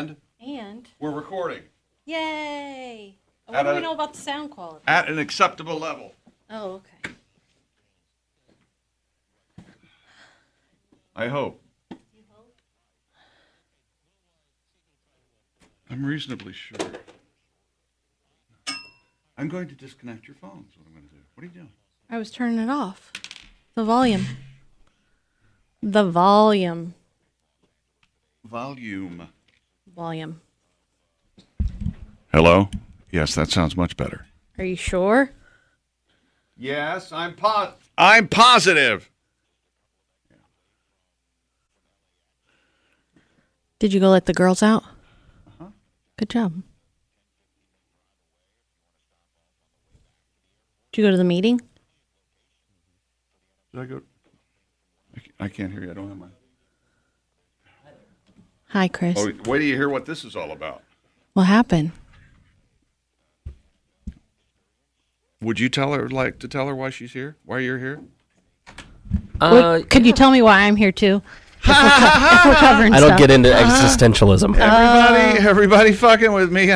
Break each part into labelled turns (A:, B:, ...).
A: And we're recording.
B: Yay! What do we know about the sound quality?
A: At an acceptable level.
B: Oh, okay.
A: I hope.
B: You hope?
A: I'm reasonably sure. I'm going to disconnect your phone. That's what I'm going to do. What are you doing?
B: I was turning it off. The volume. The volume.
A: Volume.
B: Volume.
A: Hello? Yes, that sounds much better.
B: Are you sure?
A: Yes, I'm positive.
B: Did you go let the girls out?
A: Uh-huh.
B: Good job. Did you go to the meeting?
A: Did I go? I can't hear you. I don't have my...
B: Hi, Chris.
A: Oh, wait till you hear what this is all about.
B: What happened?
A: Would you tell her why she's here? Why you're here?
B: Could you tell me why I'm here too? If we're covering
C: I don't
B: stuff.
C: get into existentialism.
A: Everybody fucking with me.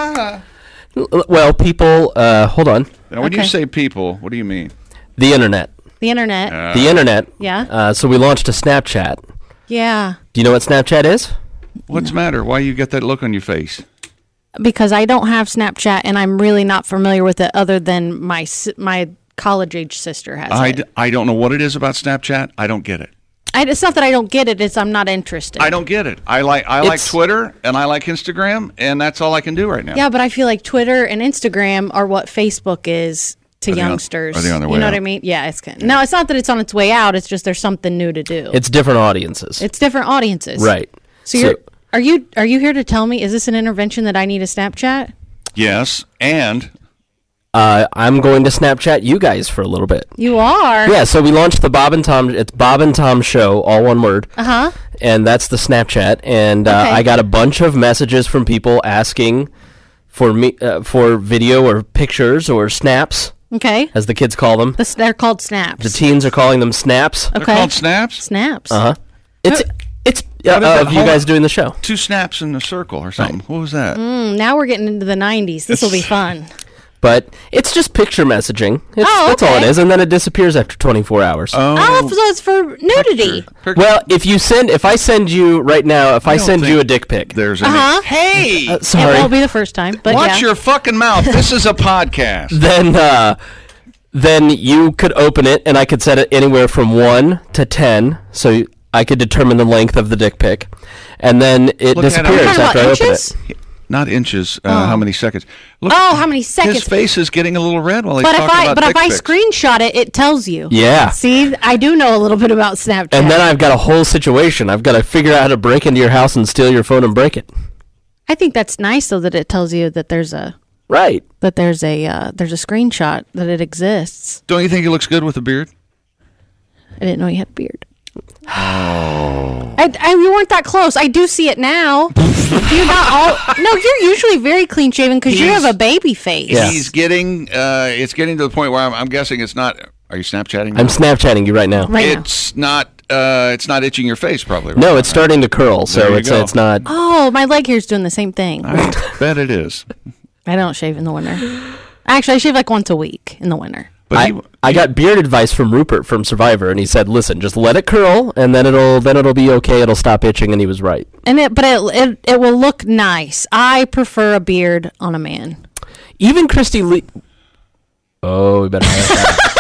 C: Well, people, hold on.
A: Now, when you
B: Okay.
A: say people, what do you mean?
C: The internet.
B: The internet.
C: The internet.
B: Yeah.
C: So we launched a Snapchat.
B: Yeah.
C: Do you know what Snapchat is?
A: What's the matter? Why you get that look on your face?
B: Because I don't have Snapchat and I'm really not familiar with it other than my college-age sister has it.
A: I don't know what it is about Snapchat. I don't get it.
B: It's not that I don't get it, it's I'm not interested.
A: I don't get it. I like Twitter and I like Instagram, and that's all I can do right now.
B: Yeah, but I feel like Twitter and Instagram are what Facebook is to youngsters.
A: Are they on their way
B: You know
A: out?
B: what I mean? Yeah, it's kind of, no, it's not that it's on its way out, it's just there's something new to do.
C: It's different audiences.
B: It's different audiences.
C: Right.
B: So are you here to tell me, is this an intervention that I need a Snapchat?
A: Yes, and
C: I'm going to Snapchat you guys for a little bit.
B: You are?
C: Yeah, so we launched the Bob and Tom. It's Bob and Tom Show, all one word.
B: Uh-huh.
C: And that's the Snapchat. And
B: Okay.
C: I got a bunch of messages from people asking for me for video or pictures or snaps,
B: Okay.
C: as the kids call them.
B: They're called snaps.
C: The teens are calling them snaps.
B: Okay.
A: they're called snaps.
B: Snaps.
C: Uh huh. It's
A: What is that?
C: of you
A: Hold
C: guys
A: on.
C: doing the show.
A: 2 snaps in a circle or something. What was that?
B: Now we're getting into the 90s. This will be fun.
C: But it's just picture messaging. That's all it
B: okay.
C: is, and then it disappears after 24 hours.
B: Oh, so it's for nudity.
C: Well, if I send you right now, if I
A: don't
C: send you
A: think
C: a dick pic,
A: There's Hey!
B: It
C: sorry,
B: won't be the first time, but
A: Watch
B: yeah.
A: your fucking mouth. This is a podcast.
C: then you could open it, and I could set it anywhere from 1 to 10, so I could determine the length of the dick pic, and then it
A: Look at
C: disappears
A: him.
B: Talking
C: after I
B: about
C: open
B: inches?
C: it.
A: Not inches. How many seconds? Look,
B: How many seconds?
A: his face is getting a little red while he's
B: But
A: talking about
B: if I
A: dick pics.
B: screenshot it, it tells you.
C: Yeah.
B: See, I do know a little bit about Snapchat.
C: And then I've got a whole situation. I've got to figure out how to break into your house and steal your phone and break it.
B: I think that's nice though that it tells you that there's a
C: Right.
B: screenshot that it exists.
A: Don't you think he looks good with a beard?
B: I didn't know he had a beard. Oh. You weren't that close. I do see it now. You're not all. No, you're usually very clean shaven because you have a baby face.
C: Yeah.
A: He's getting. It's getting to the point where I'm guessing it's not. Are you Snapchatting?
C: I'm Snapchatting you right now.
B: Right now.
A: It's not. It's not itching your face, probably. Right?
C: No, it's starting to curl,
A: There
C: so
A: you
C: it's
A: go.
C: it's not.
B: Oh, my leg hair's doing the same thing.
A: I bet it is.
B: I don't shave in the winter. Actually, I shave like once a week in the winter.
A: But
C: I got beard advice from Rupert from Survivor, and he said, "Listen, just let it curl, and then it'll be okay. It'll stop itching." And he was right.
B: And it will look nice. I prefer a beard on a man.
C: Even Christy Lee. Oh, we better have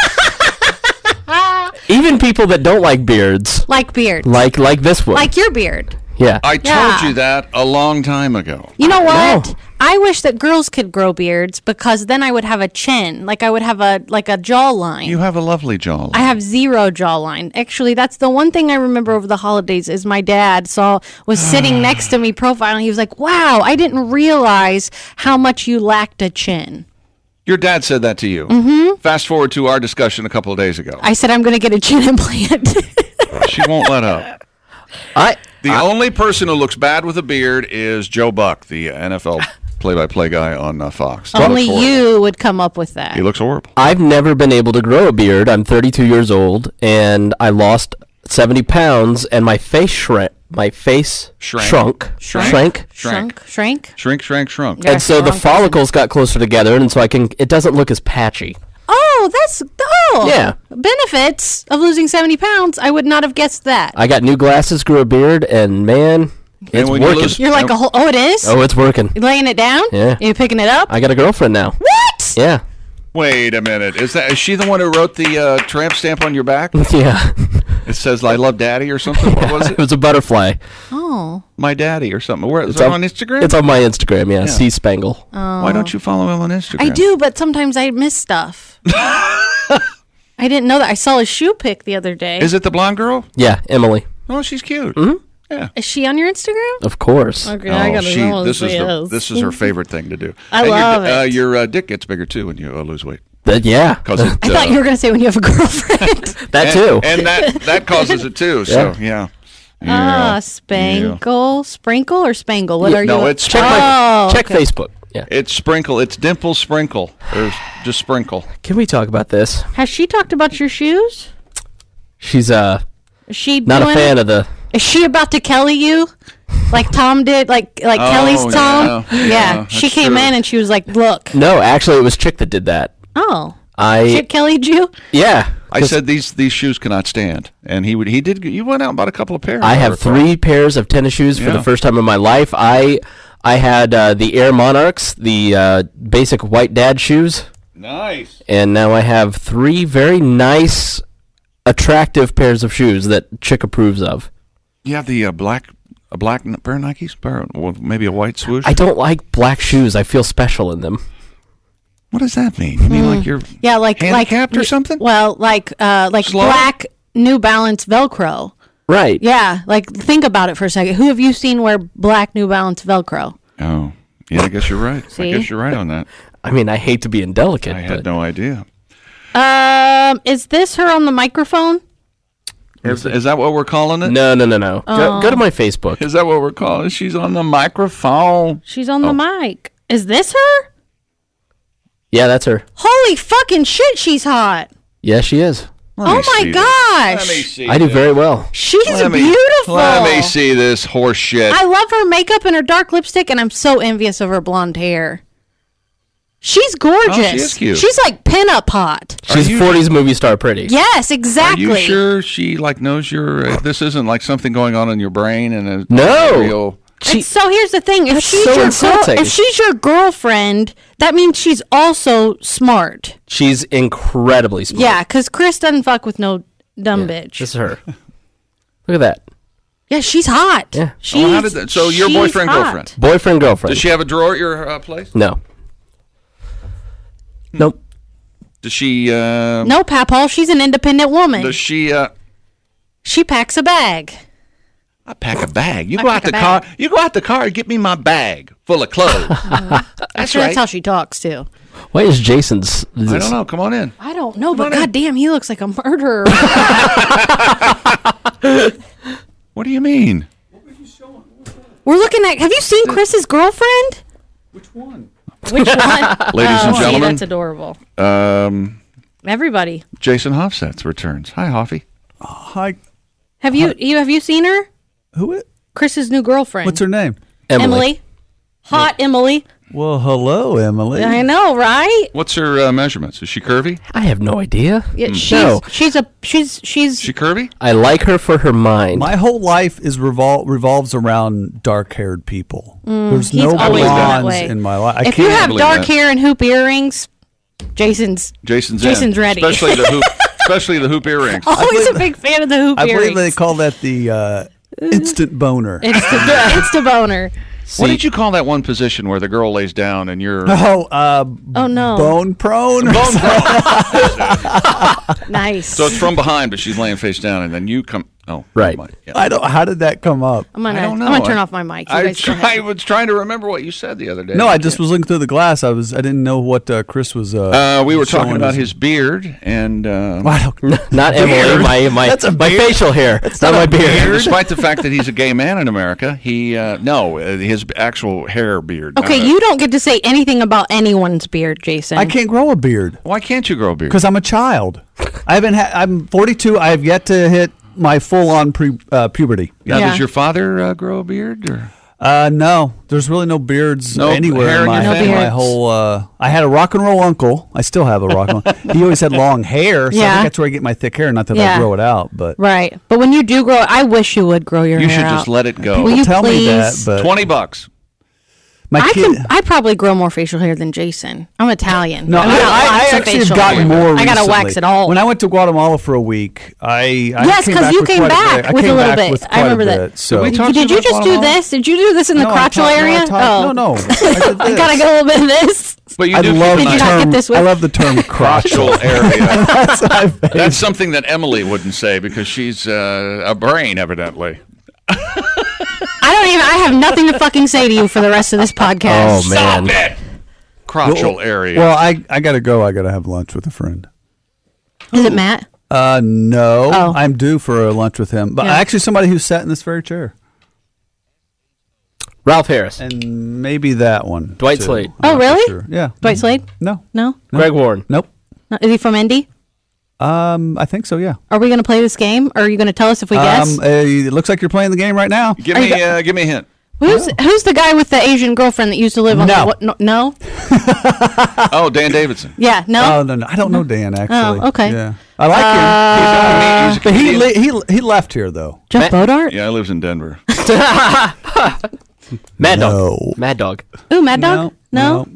C: that. Even people that don't like beards,
B: Like beards.
C: like this one,
B: Like your beard.
C: yeah.
A: I told
B: Yeah.
A: you that a long time ago.
B: You know what?
C: No.
B: I wish that girls could grow beards because then I would have a chin. Like I would have a jawline.
A: You have a lovely jawline.
B: I have zero jawline. Actually, that's the one thing I remember over the holidays is my dad was sitting next to me profiling. He was like, "Wow, I didn't realize how much you lacked a chin."
A: Your dad said that to you. Mm-hmm. Fast forward to our discussion a couple of days ago.
B: I said I'm going to get a chin implant.
A: She won't let up. The only person who looks bad with a beard is Joe Buck, the NFL play-by-play guy on Fox. He
B: Only
A: looks horrible.
B: you would come up with that.
A: He looks horrible.
C: I've never been able to grow a beard. I'm 32 years old, and I lost 70 pounds, and my face my face
A: Shrank.
C: shrank.
A: Shrunk.
B: Yeah.
C: And so the
B: Wrong
C: follicles got closer together, and so it doesn't look as patchy.
B: Yeah. Benefits of losing 70 pounds. I would not have guessed that.
C: I got new glasses, grew a beard, and man, it's
A: when you
C: working.
A: lose-
B: You're like a whole. Oh, it is.
C: Oh, it's working.
B: You're laying it down.
C: Yeah.
B: You're picking it up.
C: I got a girlfriend now.
B: What?
C: Yeah.
A: Wait a minute. Is she the one who wrote the tramp stamp on your back?
C: Yeah.
A: It says "I love Daddy" or something. What was
C: It
A: it?
C: was a butterfly.
B: Oh.
A: My Daddy or something. Where is it on Instagram?
C: It's on my Instagram, yeah. C Spangle.
A: Why don't you follow him on Instagram?
B: I do, but sometimes I miss stuff. I didn't know that. I saw a shoe pic the other day.
A: Is it the blonde girl?
C: Yeah, Emily.
A: Oh, she's cute. Yeah.
B: Is she on your Instagram?
C: Of course.
B: Okay, I gotta know
A: this
B: who
A: is
B: she is.
A: this is her favorite thing to do.
B: I
A: And
B: love it.
A: Your dick gets bigger too when you lose weight.
C: Yeah.
A: Cause
B: I thought you were gonna say when you have a girlfriend.
C: That too.
A: and that causes it too. So yeah.
B: Spangle, sprinkle, or spangle? What are you?
A: No, it's
C: check
B: okay.
C: Facebook. Yeah.
A: It's Sprinkle. It's Dimple Sprinkle. There's just Sprinkle.
C: Can we talk about this?
B: Has she talked about your shoes?
C: She's
B: Is she
C: not a
B: doing
C: fan
B: it?
C: of the.
B: Is she about to Kelly you? Like Tom did, like Kelly's Tom.
A: yeah,
B: She
A: that's
B: came
A: true.
B: in and she was like, "Look,
C: No, actually, it was Chick that did that.
B: oh,
C: I
B: shit, Kelly'd you."
C: yeah.
A: I said these shoes cannot stand, and he did. You went out and bought a couple of pairs.
C: I have 3 pairs of tennis shoes for
A: Yeah.
C: the first time in my life. I had the Air Monarchs, the basic white dad shoes,
A: Nice.
C: and now I have 3 very nice, attractive pairs of shoes that Chick approves of.
A: You have the black pair of Nikes, or maybe a white swoosh.
C: I don't like black shoes. I feel special in them.
A: What does that mean? You mean like you're
B: Yeah, like
A: handicapped or something?
B: Well, like
A: Slow?
B: black New Balance Velcro.
C: Right.
B: Yeah, like think about it for a second. Who have you seen wear black New Balance Velcro?
A: Oh, yeah. I guess you're right. I
B: See?
A: guess you're right on that.
C: I mean, I hate to be indelicate,
A: I
C: but
A: had no idea.
B: Is this her on the microphone?
A: Is that what we're calling it?
C: no. Go to my Facebook.
A: Is that what we're calling it? She's on the microphone.
B: She's on the mic. Is this her?
C: Yeah, that's her.
B: Holy fucking shit, she's hot.
C: Yeah, she is.
A: Let me
B: Oh my
A: see
B: gosh.
A: this. Let me see.
C: I do
A: this.
C: very well.
B: She's
A: Let
B: beautiful.
A: Let me see this horse shit.
B: I love her makeup and her dark lipstick, and I'm so envious of her blonde hair. She's gorgeous.
A: Oh, she is cute.
B: She's like pinup hot.
C: She's
A: you-
C: 40s movie star pretty.
B: Yes, exactly.
A: Are you sure she knows your? This isn't like something going on in your brain and a
C: No.
A: real.
B: And so here's the thing: if
C: That's
B: she's
C: so
B: your
C: insulting.
B: if she's your girlfriend, that means she's also smart.
C: She's incredibly smart.
B: Yeah, because Chris doesn't fuck with no dumb bitch.
C: This is her. Look at that.
B: Yeah, she's hot.
C: Yeah.
B: She's,
A: Oh, how did that- so your
B: she's
A: boyfriend,
B: hot.
A: girlfriend?
C: Boyfriend, girlfriend.
A: Does she have a drawer at your place?
C: No. Nope.
A: Does she?
B: No, Papal, she's an independent woman.
A: Does she?
B: She packs a bag.
A: I pack a bag. You
B: I
A: go
B: pack
A: out the
B: a bag.
A: car. You go out the car and get me my bag full of clothes. That's
B: Sure,
A: right.
B: that's how she talks too.
C: Why is Jason's?
A: I don't know. Come on in.
B: I don't know, but
A: on in.
B: goddamn, he looks like a murderer.
A: What do you mean?
B: We're looking at. Have you seen Chris's girlfriend?
A: Which one?
B: Which one?
A: Ladies and
B: See,
A: gentlemen,
B: that's adorable. Everybody,
A: Jason Hoffsets returns. Hi, Hoffy.
D: Hi.
B: have you seen her?
D: Who?
B: Chris's new girlfriend.
D: What's her name?
B: Emily. Hot Emily.
D: Well, hello, Emily.
B: I know, right?
A: What's her measurements? Is she curvy?
C: I have no idea.
B: Yeah,
C: No.
B: she's
A: Is she curvy?
C: I like her for her mind.
D: My whole life is revolves around dark-haired people. There's
B: he's
D: no
B: always been that
D: blondes
B: way.
D: in my life. I
B: If you
D: can't
B: have
A: believe
B: dark
A: that.
B: hair and hoop earrings, Jason's
A: Jason's
B: ready.
A: Especially the hoop. Especially the hoop earrings.
B: always a big fan of the hoop
D: I
B: earrings.
D: believe they call that the instant boner.
B: Insta boner.
A: What did you call that one position where the girl lays down and you're?
D: Oh,
B: Oh no!
D: bone prone.
B: Nice.
A: So it's from behind, but she's laying face down, and then you come. Oh,
C: Right.
A: never mind. Yeah.
D: I don't. How did that come up?
B: I'm
A: I don't
B: gonna
A: know.
B: I'm gonna turn off my mic. You guys go ahead.
A: was trying to remember what you said the other day.
D: No, I just was looking through the glass. I didn't know what Chris was.
A: We were
D: showing
A: talking about
D: us.
A: his beard and.
D: I don't-
C: Not Emily. My
D: That's a
C: my
D: beard.
C: facial hair. It's not my
A: And
C: beard.
A: despite the fact that he's a gay man in America, his actual hair beard.
B: Okay, you don't get to say anything about anyone's beard, Jason.
D: I can't grow a beard
A: Why can't you grow a beard?
D: because I'm a child. I haven't. I'm 42. I have yet to hit my full-on puberty.
A: Now,
B: Yeah.
A: does your father grow a beard? Or?
D: No, there's really no beards
A: No
D: anywhere
A: hair
D: in
A: in your
D: my,
A: family?
D: in my
B: beards.
D: whole. I had a rock and roll uncle. I still have a rock and roll. He always had long hair, so I
B: Yeah.
D: think that's where I get my thick hair. Not that I
B: Yeah.
D: grow it out, but
B: Right. But when you do grow, I wish you would grow your
A: You
B: hair
A: should
B: out.
A: just let it go.
B: Will you
D: tell me that.
B: please?
D: But
A: $20.
D: my kid.
B: I probably grow more facial hair than Jason. I'm Italian.
D: No,
B: I've got
D: I
B: lots of
D: actually have
B: facial
D: gotten
B: hair.
D: more.
B: I gotta
D: recently.
B: wax it all.
D: When I went to Guatemala for a week, I
B: Yes,
D: came
B: 'cause
D: back
B: you
D: with
B: came
D: quite
B: back
D: bit. I
B: with a
D: came
B: little
D: back
B: bit.
D: with
B: I
D: quite a
B: remember that.
D: bit, So.
A: we talk
B: Did you
A: about
B: just do
A: Guatemala?
B: this? Did you do this in the
D: No,
B: crotchal area?
D: No, no. I did
B: I
D: this.
B: gotta get a little bit of this.
A: But you
D: I
A: do
D: love
B: Did
D: the
B: you not get
D: term.
B: this with-
D: I love the term crotchal.
A: crotchal area.
D: That's my favorite.
A: That's something that Emily wouldn't say because she's a brain, evidently.
B: I have nothing to fucking say to you for the rest of this podcast.
C: Oh, man.
A: Stop it! Crotchal area.
D: Well, I gotta go. I gotta have lunch with a friend.
B: Is it Matt?
D: No,
B: Oh.
D: I'm due for a lunch with him. But
B: Yeah.
D: actually, somebody who sat in this very chair,
C: Ralph Harris.
D: and maybe that one.
C: Dwight
D: too.
C: Slade.
D: I'm
B: Oh,
D: not
B: really?
D: sure. Yeah.
B: Dwight Slade?
D: No.
B: No?
C: Greg Warren.
D: Nope.
B: No. Is he from Indy?
D: I think so. Yeah.
B: Are we going to play this game? Or are you going to tell us if we guess?
D: It looks like you're playing the game right now.
A: give me a hint.
B: Who's the guy with the Asian girlfriend that used to live on
D: No.
B: the what? No?
A: Oh, Dan Davidson.
B: Yeah, no?
D: Oh no, I don't know Dan actually.
B: Oh, okay.
D: Yeah, I like him.
A: He's a
D: But
A: comedian.
D: he left here though.
B: Jeff Bodart?
A: Yeah, I lives in Denver.
C: Mad Dog.
D: No.
C: Mad Dog.
B: Ooh, Mad Dog?
D: No.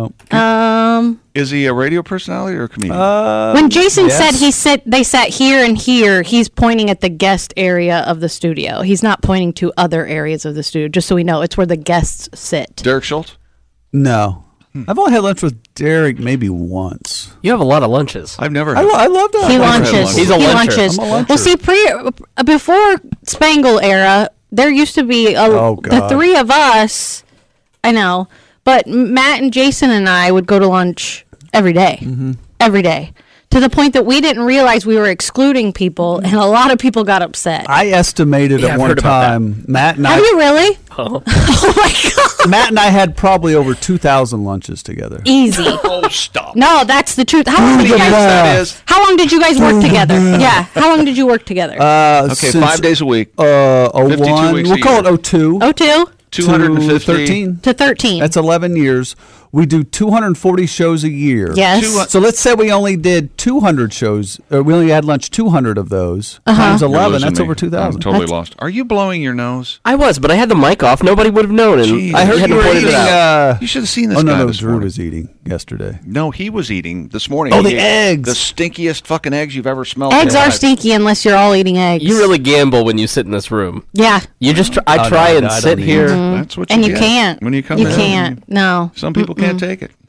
A: Is he a radio personality or a comedian?
B: When Jason
D: yes.
B: said they sat here and here, he's pointing at the guest area of the studio. He's not pointing to other areas of the studio, just so we know. It's where the guests sit.
A: Derek Schultz?
D: No. I've only had lunch with Derek maybe once.
C: You have a lot of lunches.
A: I've never
D: I
A: had
D: love that.
B: He
A: never had
B: lunches.
A: lunch.
C: He's a
B: He
C: luncher.
B: lunches.
D: I'm a luncher.
B: Well, see, before Spangle era, there used to be
D: Oh,
B: the
D: God.
B: three of us. I know, but Matt and Jason and I would go to lunch every day.
D: Mm-hmm.
B: Every day. To the point that we didn't realize we were excluding people, and a lot of people got upset.
D: I estimated
C: Yeah,
D: at
C: I've
D: one
C: heard about
D: time Matt and
B: Have you really?
C: Oh.
B: Oh my god!
D: Matt and I had probably over 2,000 lunches together.
B: Easy.
A: Oh, stop.
B: No, that's the truth. How long did you
A: Yes,
B: guys?
A: that is.
B: How long did you guys work together? Yeah. How long did you work together?
A: Okay, 5 days a week.
D: 52
A: 52 weeks
D: we'll
A: a
D: call
A: year.
D: it 02.
B: 02
A: 250.
D: 13.
B: to 13.
D: That's 11 years. We do 240 shows a year.
B: Yes.
D: So let's say we only did 200 shows. Or we only had lunch 200 of those. Times
A: You're
D: 11,
A: losing
D: that's
A: me.
D: over 2,000.
A: I'm totally lost. Are you blowing your nose?
C: I was, but I had the mic off. Nobody would have known. And
A: Jeez.
D: I heard
C: had
D: you
C: to
D: were
C: point it
D: eating.
C: out.
A: You should have seen this
D: Oh,
A: guy
D: no,
A: this
D: Drew
A: morning.
D: was eating yesterday.
A: No, he was eating this morning.
D: Oh,
A: He
D: the
A: ate
D: eggs.
A: The stinkiest fucking eggs you've ever smelled. in
B: Eggs
A: your
B: are
A: life.
B: stinky unless you're all eating eggs.
C: You really gamble when you sit in this room.
B: Yeah.
C: You just I
D: Oh,
C: try
D: no,
C: and
D: I don't
C: sit
D: eat.
C: here.
A: That's what
B: And
A: you
B: you
A: get
B: can't.
A: when you come
B: You
A: in.
B: can't. No.
A: Some people can't take it.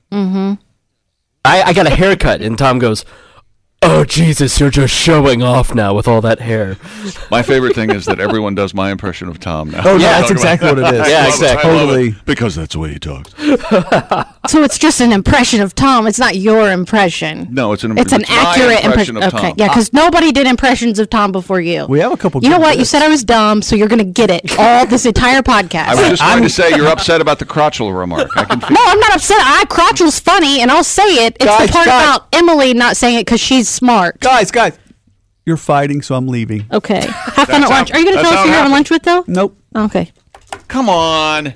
C: I got a haircut, and Tom goes, "Oh Jesus, you're just showing off now with all that hair."
A: My favorite thing is that everyone does my impression of Tom now.
D: Oh,
C: Yeah,
D: yeah, that's exactly what it is.
C: Yeah,
A: I love it.
C: exactly.
A: I love it.
D: Totally.
A: Because that's the way he talks.
B: So it's just an impression of Tom. It's not your impression.
A: No, it's an
B: It's an
A: my
B: accurate
A: impression of
B: Okay.
A: Tom.
B: Yeah, because nobody did impressions of Tom before you.
D: We have a couple
B: You know
D: good
B: what? You
D: bits.
B: said I was dumb, so you're going to get it all this entire podcast.
A: I was just going to say you're upset about the crotchal remark. I can feel
B: No, I'm not upset. Crotchel's funny, and I'll say it. It's
D: Guys,
B: the part
D: guys.
B: about Emily not saying it because she's smart.
D: Guys, you're fighting, so I'm leaving.
B: Okay. Have fun
A: That's
B: at lunch.
A: how-
B: Are you going to
A: that's
B: tell us
A: how
B: who
A: it
B: you're having
A: happens.
B: lunch with, though?
D: Nope.
B: Okay.
A: Come on.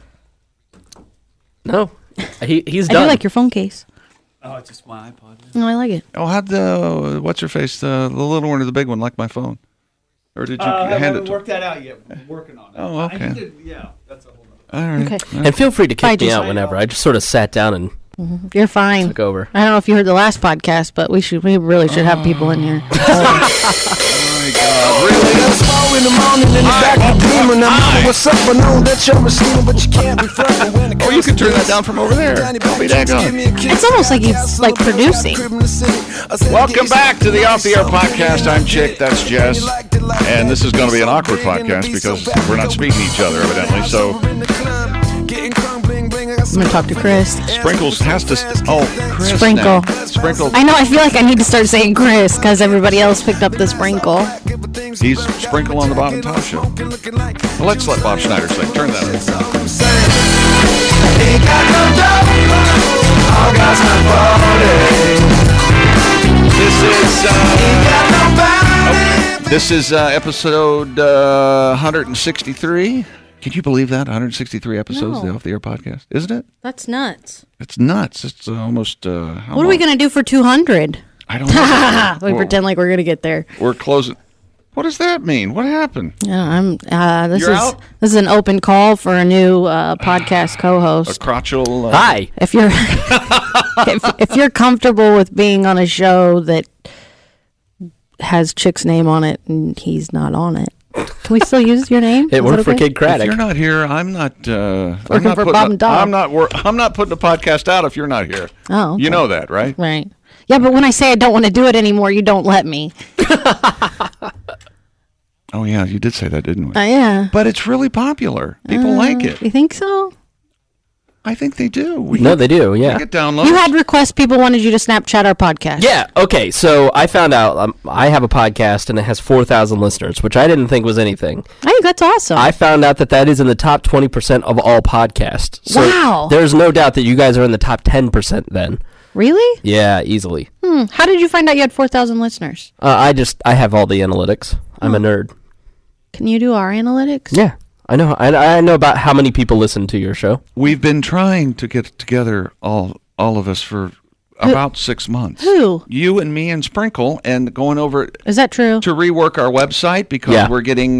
C: No, he's
B: I
C: done.
B: do like your phone case.
D: Oh, it's just my iPod.
B: No, I like it.
A: Oh, how'd the what's her face, the little one or the big one, like my phone? Or did you hand it to her?
D: that out yet. We're working on it.
A: Oh, okay.
D: Yeah, that's a whole
A: All right.
B: Okay.
C: And feel free to
B: Bye,
C: kick me
B: Jason.
C: out whenever. I just sort of sat down and
B: You're fine.
C: took over.
B: I don't know if you heard the last podcast, but we really should have people in here.
E: It's 4 in the morning in the back of the demon. I know what's up, I know that you're machine, but you can't be frontin' when it
A: Or you
E: comes
A: can
E: to
A: turn that
E: this.
A: down from over there.
E: Danny
A: Don't be
E: Black,
A: daggone.
E: give me a kiss.
B: It's almost like he's, like, producing.
A: Welcome back to the Off the Air podcast. I'm Chick, that's Jess. And this is going to be an awkward podcast because we're not speaking to each other, evidently. So
B: I'm going to talk to Chris.
A: Sprinkles has to. Chris.
B: Sprinkle.
A: Now. Sprinkle.
B: I know, I feel like I need to start saying Chris because everybody else picked up the sprinkle.
A: He's Sprinkle on the Bob and Tom show. Well, let's let Bob Schneider sing. Turn that on.
E: Ain't got no dough, all God's my fault.
A: This is.
E: Ain't got nobody.
A: This is episode 163. Can you believe that? 163 episodes of the Off the Air podcast, isn't it?
B: That's nuts.
A: It's nuts. It's almost.
B: What are we going to do for 200?
A: I don't know.
B: We pretend like we're going to get there.
A: We're closing. What does that mean? What happened?
B: Yeah,
A: You're out?
B: This is an open call for a new podcast
A: A
B: co-host.
A: crotchal.
C: Hi.
B: If you're if you're comfortable with being on a show that has Chick's name on it and he's not on it, can we still use your name?
C: It
B: Is
C: worked
B: that
C: for
B: okay?
C: Kid
A: If
C: Craddock.
A: you're not here, I'm not.
B: Working for Bob and Dog.
A: I'm not putting the podcast out if you're not here.
B: Oh, okay.
A: You know that, right?
B: Right. Yeah, but when I say I don't want to do it anymore, you don't let me.
A: Oh yeah, you did say that, didn't we?
B: Yeah.
A: But it's really popular. People like it.
B: You think so?
A: I think they do.
C: No, they do. Yeah.
A: Get downloads.
B: You had requests. People wanted you to Snapchat our podcast.
C: Yeah. Okay. So I found out I have a podcast and it has 4,000 listeners, which I didn't think was anything.
B: I think that's awesome.
C: I found out that is in the top 20% of all podcasts. So
B: Wow.
C: There's no doubt that you guys are in the top 10% then.
B: Really?
C: Yeah, easily.
B: How did you find out you had 4,000 listeners?
C: I have all the analytics. I'm a nerd.
B: Can you do our analytics?
C: Yeah. I know about how many people listen to your show.
A: We've been trying to get together all of us for about 6 months.
B: Who?
A: You and me and Sprinkle, and going over
B: Is that true?
A: to rework our website because
C: Yeah.
A: we're getting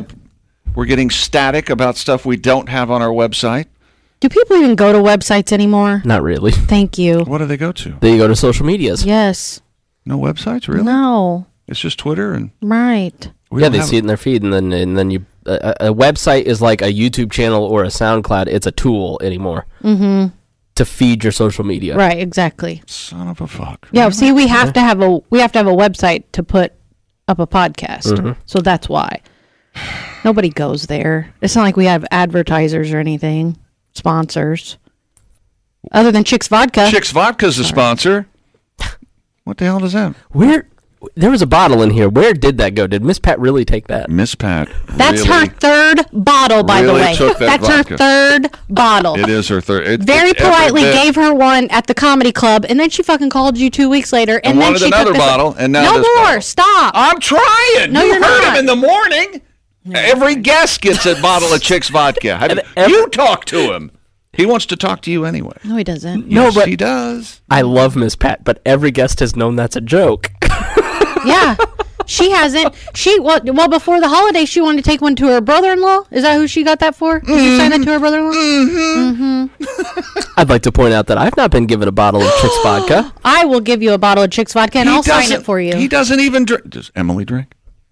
A: static about stuff we don't have on our website.
B: Do people even go to websites anymore?
C: Not really.
B: Thank you.
A: What do they go to?
C: They go to social medias.
B: Yes.
A: No websites, really?
B: No.
A: It's just Twitter and
B: Right.
A: we
C: Yeah,
A: don't
C: they
A: have
C: see it in their feed, and then you. A website is like a YouTube channel or a SoundCloud. It's a tool anymore to feed your social media.
B: Right. Exactly.
A: Son of a fuck.
B: Yeah. See, we have to have a website to put up a podcast, so that's why nobody goes there. It's not like we have advertisers or anything, sponsors, other than Chick's Vodka.
A: Chick's Vodka's a sponsor. What the hell does that?
C: There was a bottle in here. Where did that go? Did Miss Pat really take that?
A: Miss Pat.
B: That's
A: really,
B: her third bottle, by the
A: really
B: way.
A: took that
B: That's
A: vodka.
B: her third bottle.
A: It is her third.
B: Very politely gave her one at the comedy club, and then she fucking called you 2 weeks later, and then
A: wanted
B: she
A: another
B: took this
A: bottle, and now
B: no
A: this
B: more.
A: bottle.
B: Stop.
A: I'm trying.
B: No,
A: you
B: you're
A: heard
B: not.
A: him in the morning. Every guest gets a bottle of Chick's Vodka. You talk to him. He wants to talk to you anyway.
B: No, he doesn't.
C: No,
A: Yes,
C: but
A: he does.
C: I love Miss Pat, but every guest has known that's a joke.
B: Yeah, she hasn't. Well before the holidays, she wanted to take one to her brother-in-law. Is that who she got that for? Did you sign that to her brother-in-law?
C: I'd like to point out that I've not been given a bottle of Chick's Vodka.
B: I will give you a bottle of Chick's Vodka, and
A: He
B: I'll sign
A: doesn't-
B: it for you.
A: He doesn't even drink. Does Emily drink?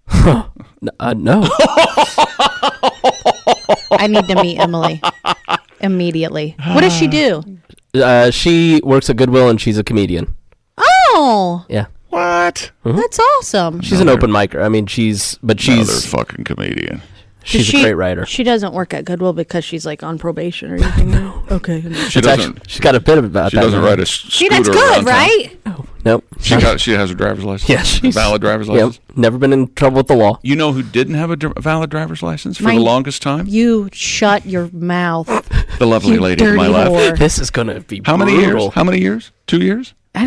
C: No.
B: I need to meet Emily immediately. What does she do?
C: She works at Goodwill and she's a comedian.
B: Oh,
C: Yeah.
A: What?
B: that's awesome.
C: She's an open micer. I mean, she's
A: Another fucking comedian.
C: a great writer.
B: She doesn't work at Goodwill because she's like on probation or anything. Okay.
A: She doesn't.
C: She's got a bit about
A: She
C: that.
A: doesn't
C: now.
A: ride a
B: See,
A: scooter
B: that's
A: around
B: good,
A: town.
B: right?
C: Nope.
A: She has her driver's license.
C: Yeah,
A: a
C: she's
A: valid driver's
C: Yep.
A: license.
C: Never been in trouble with the law.
A: You know who didn't have a valid driver's license for
B: My-
A: the longest time?
B: You shut your mouth.
A: The lovely
B: You
A: lady to my
B: dirty
A: left.
B: whore.
C: This is gonna be
A: How many
C: brutal.
A: years? How many years? 2 years?
B: I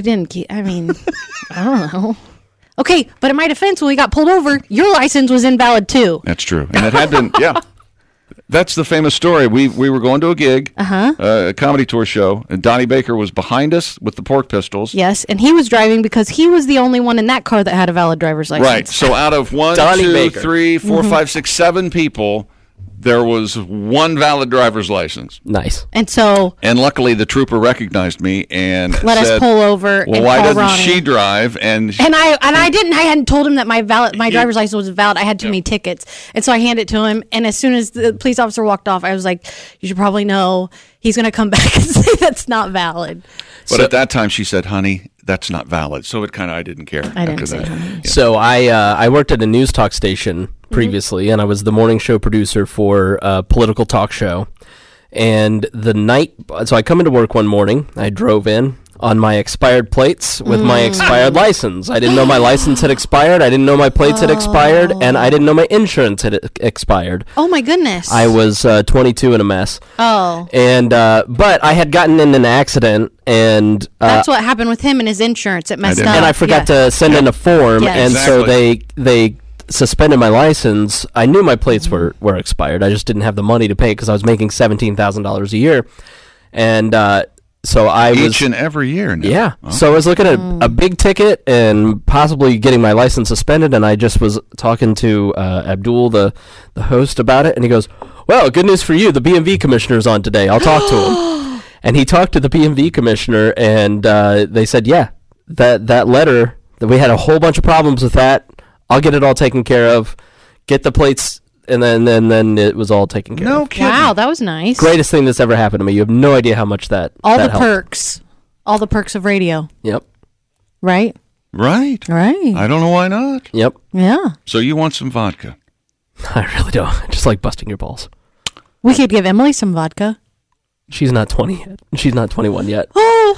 B: don't know. Okay, but in my defense, when we got pulled over, your license was invalid too.
A: That's true. And it had been, yeah. That's the famous story. We were going to a gig, a comedy tour show, and Donnie Baker was behind us with the Pork Pistols.
B: Yes, and he was driving because he was the only one in that car that had a valid driver's license.
A: Right. So out of 1,
C: Donnie
A: 2,
C: Baker.
A: 3, 4, 5, 6, 7 people, there was one valid driver's license.
C: Nice.
B: And so
A: And luckily, the trooper recognized me and
B: let
A: said,
B: us pull over
A: well,
B: and
A: why
B: call
A: doesn't
B: Ronnie.
A: she drive? And
B: I hadn't told him that my driver's license was valid. I had too many tickets, and so I handed it to him. And as soon as the police officer walked off, I was like, "You should probably know he's going to come back and say that's not valid."
A: But at that time, she said, honey, that's not valid. So I didn't care.
B: I didn't
A: after
B: say
A: that.
B: honey.
A: Yeah.
C: So I worked at a news talk station previously, and I was the morning show producer for a political talk show. And so I come into work one morning. I drove in, on my expired plates with my expired license. I didn't know my license had expired. I didn't know my plates had expired, and I didn't know my insurance had expired.
B: Oh my goodness.
C: I was 22 and a mess.
B: Oh.
C: And but I had gotten in an accident, and
B: That's what happened with him and his insurance. It messed
A: didn't-
B: up.
C: and I forgot to send in a form,
B: Yes.
C: and so
A: Exactly.
C: they suspended my license. I knew my plates were expired. I just didn't have the money to pay because I was making $17,000 a year, and so I was
A: Each and every year now.
C: yeah.
A: Oh.
C: So I was looking at a big ticket and possibly getting my license suspended, and I just was talking to Abdul, the host, about it, and he goes, "Well, good news for you. The BMV commissioner's on today. I'll talk to him." And he talked to the BMV commissioner, and they said, "Yeah, that letter that we had a whole bunch of problems with that. I'll get it all taken care of. Get the plates." And then it was all taken care
A: No
C: of.
A: kidding.
B: Wow, that was nice.
C: Greatest thing that's ever happened to me. You have no idea how much that
B: All
C: that
B: the
C: helped.
B: perks. All the perks of radio.
C: Yep.
B: Right?
A: Right.
B: Right.
A: I don't know why not.
C: Yep.
B: Yeah.
A: So you want some vodka?
C: I really don't. I just like busting your balls.
B: We could give Emily some vodka.
C: She's not 20 yet. She's not 21 yet.
B: Oh,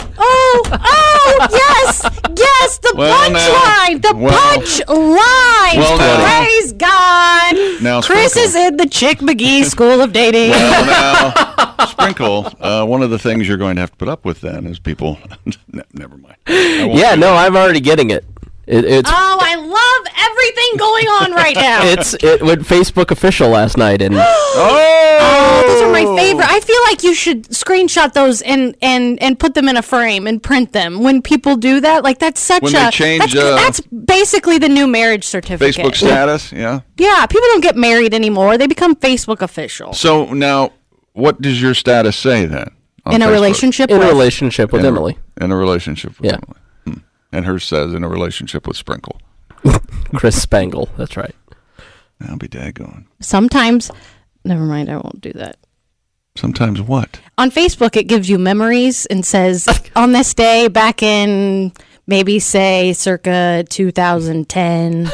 B: yes, the
A: Well, now-
B: punchline, the
A: well-
B: punchline.
A: Well, now-
B: Praise God.
A: Now,
B: Chris
A: Sprinkle.
B: is in the Chick McGee School of Dating.
A: Well, now, Sprinkle, one of the things you're going to have to put up with then is people. Never mind. I won't
C: Yeah,
A: do
C: no,
A: that.
C: I'm already getting it. It's
B: Oh, I love everything going on right now.
C: it went Facebook official last night, and
B: Oh, those are my favorite. I feel like you should screenshot those and put them in a frame and print them. When people do that, like that's such
A: When
B: a
A: they change,
B: that's basically the new marriage certificate.
A: Facebook status, yeah.
B: Yeah, people don't get married anymore. They become Facebook official.
A: So now, what does your status say then? on
B: In a
A: Facebook?
B: relationship
C: in a
B: with
C: relationship with
A: In a-
C: Emily.
A: In a relationship with
C: Yeah.
A: Emily. And hers says in a relationship with Sprinkle.
C: Chris Spangle. That's right.
A: I'll be daggone.
B: sometimes never mind, I won't do that.
A: Sometimes what?
B: On Facebook, it gives you memories and says, on this day back in maybe say circa 2010,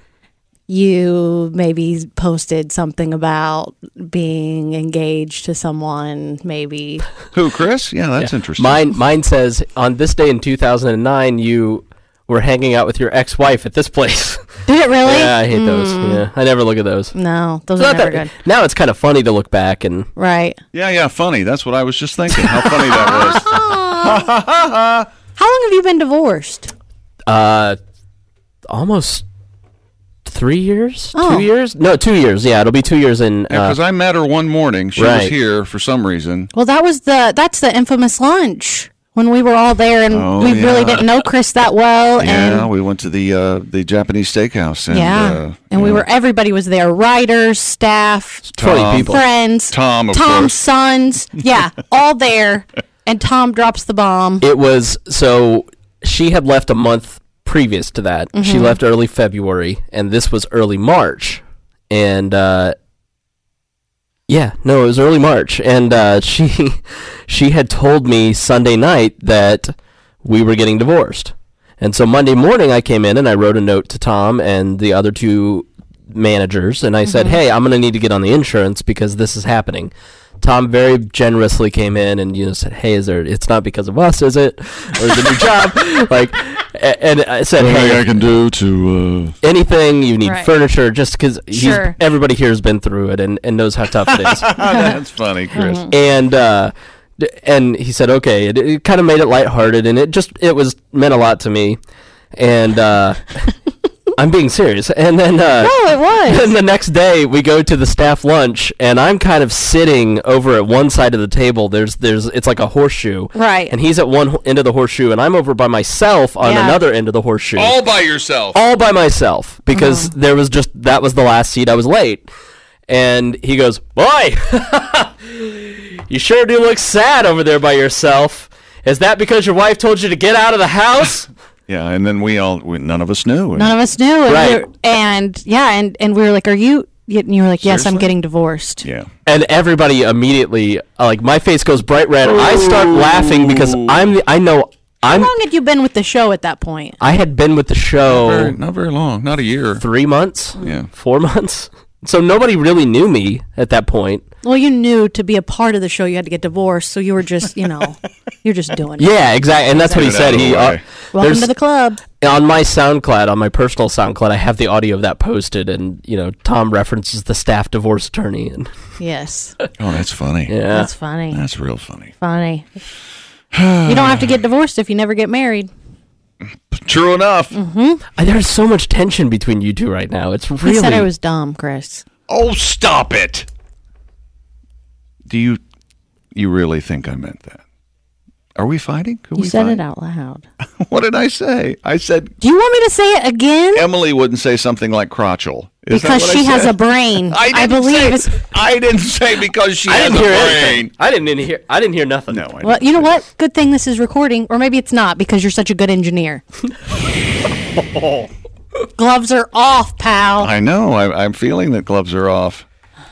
B: you maybe posted something about being engaged to someone, maybe.
A: Who, Chris? Yeah, that's interesting.
C: Mine says on this day in 2009, you were hanging out with your ex-wife at this place.
B: Did it really?
C: Yeah, I hate those. Yeah, I never look at those.
B: No, those
C: It's
B: are
C: not
B: never
C: that-
B: good.
C: Now it's kind of funny to look back and
B: Right.
A: Yeah, funny. That's what I was just thinking. How funny that was.
B: How long have you been divorced?
C: almost 3 years?
B: Oh.
C: 2 years? No, 2 years. Yeah, it'll be 2 years in.
A: Because I met her one morning. She was
C: Right.
A: here for some reason.
B: Well, that's the infamous lunch when we were all there and
A: Oh,
B: we really
A: yeah.
B: didn't know Chris that well.
A: Yeah,
B: And
A: we went to the Japanese steakhouse. And,
B: and we were, everybody was there, writers, staff,
C: 20 people.
B: friends,
A: Tom, of
B: Tom's
A: course.
B: sons. Yeah, all there. And Tom drops the bomb.
C: It was so she had left a month previous to that. She left early February, and this was early March. And yeah, no, it was early March, and she had told me Sunday night that we were getting divorced. And so Monday morning, I came in and I wrote a note to Tom and the other two managers, and I said, "Hey, I'm going to need to get on the insurance because this is happening." Tom very generously came in and said, "Hey, it's not because of us, is it? Or is it a new job?" Like, and I said,
A: Anything
C: "Hey,
A: I can do to.
C: anything you need
B: Right.
C: furniture," just because
B: Sure.
C: everybody here has been through it and knows how tough it is.
A: That's funny, Chris.
C: And he said, "Okay." It kind of made it lighthearted, and it was meant a lot to me. And I'm being serious. And then
B: it was.
C: And the next day we go to the staff lunch, and I'm kind of sitting over at one side of the table. There's it's like a horseshoe,
B: Right.
C: And he's at one end of the horseshoe, and I'm over by myself on
B: Yeah.
C: another end of the horseshoe.
A: All by yourself.
C: All by myself because that was the last seat. I was late. And he goes, "Boy, you sure do look sad over there by yourself. Is that because your wife told you to get out of the house?"
A: Yeah, and then none of us knew.
B: None of us knew. And
C: Right.
B: and we were like, "Are you?" And you were like, "Yes, I'm
A: Seriously?
B: getting divorced."
A: Yeah.
C: And everybody immediately, like, my face goes bright red. I start laughing because I know
B: How long had you been with the show at that point?
C: I had been with the show
A: Not very long. Not a year.
C: 3 months,
A: Yeah.
C: 4 months. So nobody really knew me at that point.
B: Well, you knew to be a part of the show you had to get divorced, so you were just, you're just doing it.
C: Yeah, exactly. And that's what he
A: Get
C: said.
A: out of the way.
B: Welcome to the club.
C: On my SoundCloud, on my personal SoundCloud, I have the audio of that posted, and Tom references the staff divorce attorney. And
B: Yes.
A: Oh, that's funny.
C: yeah,
B: That's funny.
A: That's real funny.
B: Funny. You don't have to get divorced if you never get married.
A: True enough.
C: There's so much tension between you two right now. It's really.
B: He said I was dumb, Chris.
A: Oh, stop it. Do you really think I meant that? Are we fighting? Could
B: You
A: we
B: said
A: fight?
B: it out loud.
A: What did I say? I said
B: Do you want me to say it again?
A: Emily wouldn't say something like crotchel. Is that
B: Because
A: what
B: she
A: I
B: has
A: said?
B: a brain. I
A: didn't
B: believe
A: say,
B: it's.
A: I didn't say because she
C: I
A: has
C: didn't
A: a
C: hear
A: brain.
C: anything. I didn't hear nothing.
A: No, I
B: Well,
A: didn't
B: you know
A: say
B: what? Good thing this is recording, or maybe it's not because you're such a good engineer. Gloves are off, pal.
A: I know. I'm feeling that gloves are off.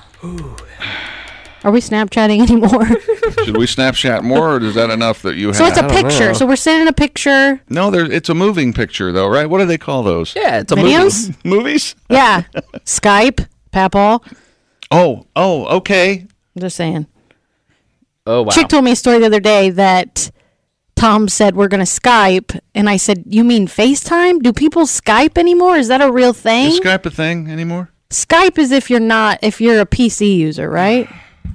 B: Are we Snapchatting anymore?
A: Should we Snapchat more, or is that enough that you
B: So
A: have?
B: it's a picture. So we're sending a picture.
A: No, it's a moving picture, though, right? What do they call those?
C: Yeah, it's a
B: Videos?
C: movie.
A: Movies?
B: Yeah. Skype, Papal.
A: Oh, okay.
B: I'm just saying.
C: Oh wow.
B: Chick told me a story the other day that Tom said we're going to Skype, and I said, "You mean FaceTime? Do people Skype anymore? Is that a real thing?"
A: Is Skype a thing anymore?
B: Skype is if you're a PC user, right?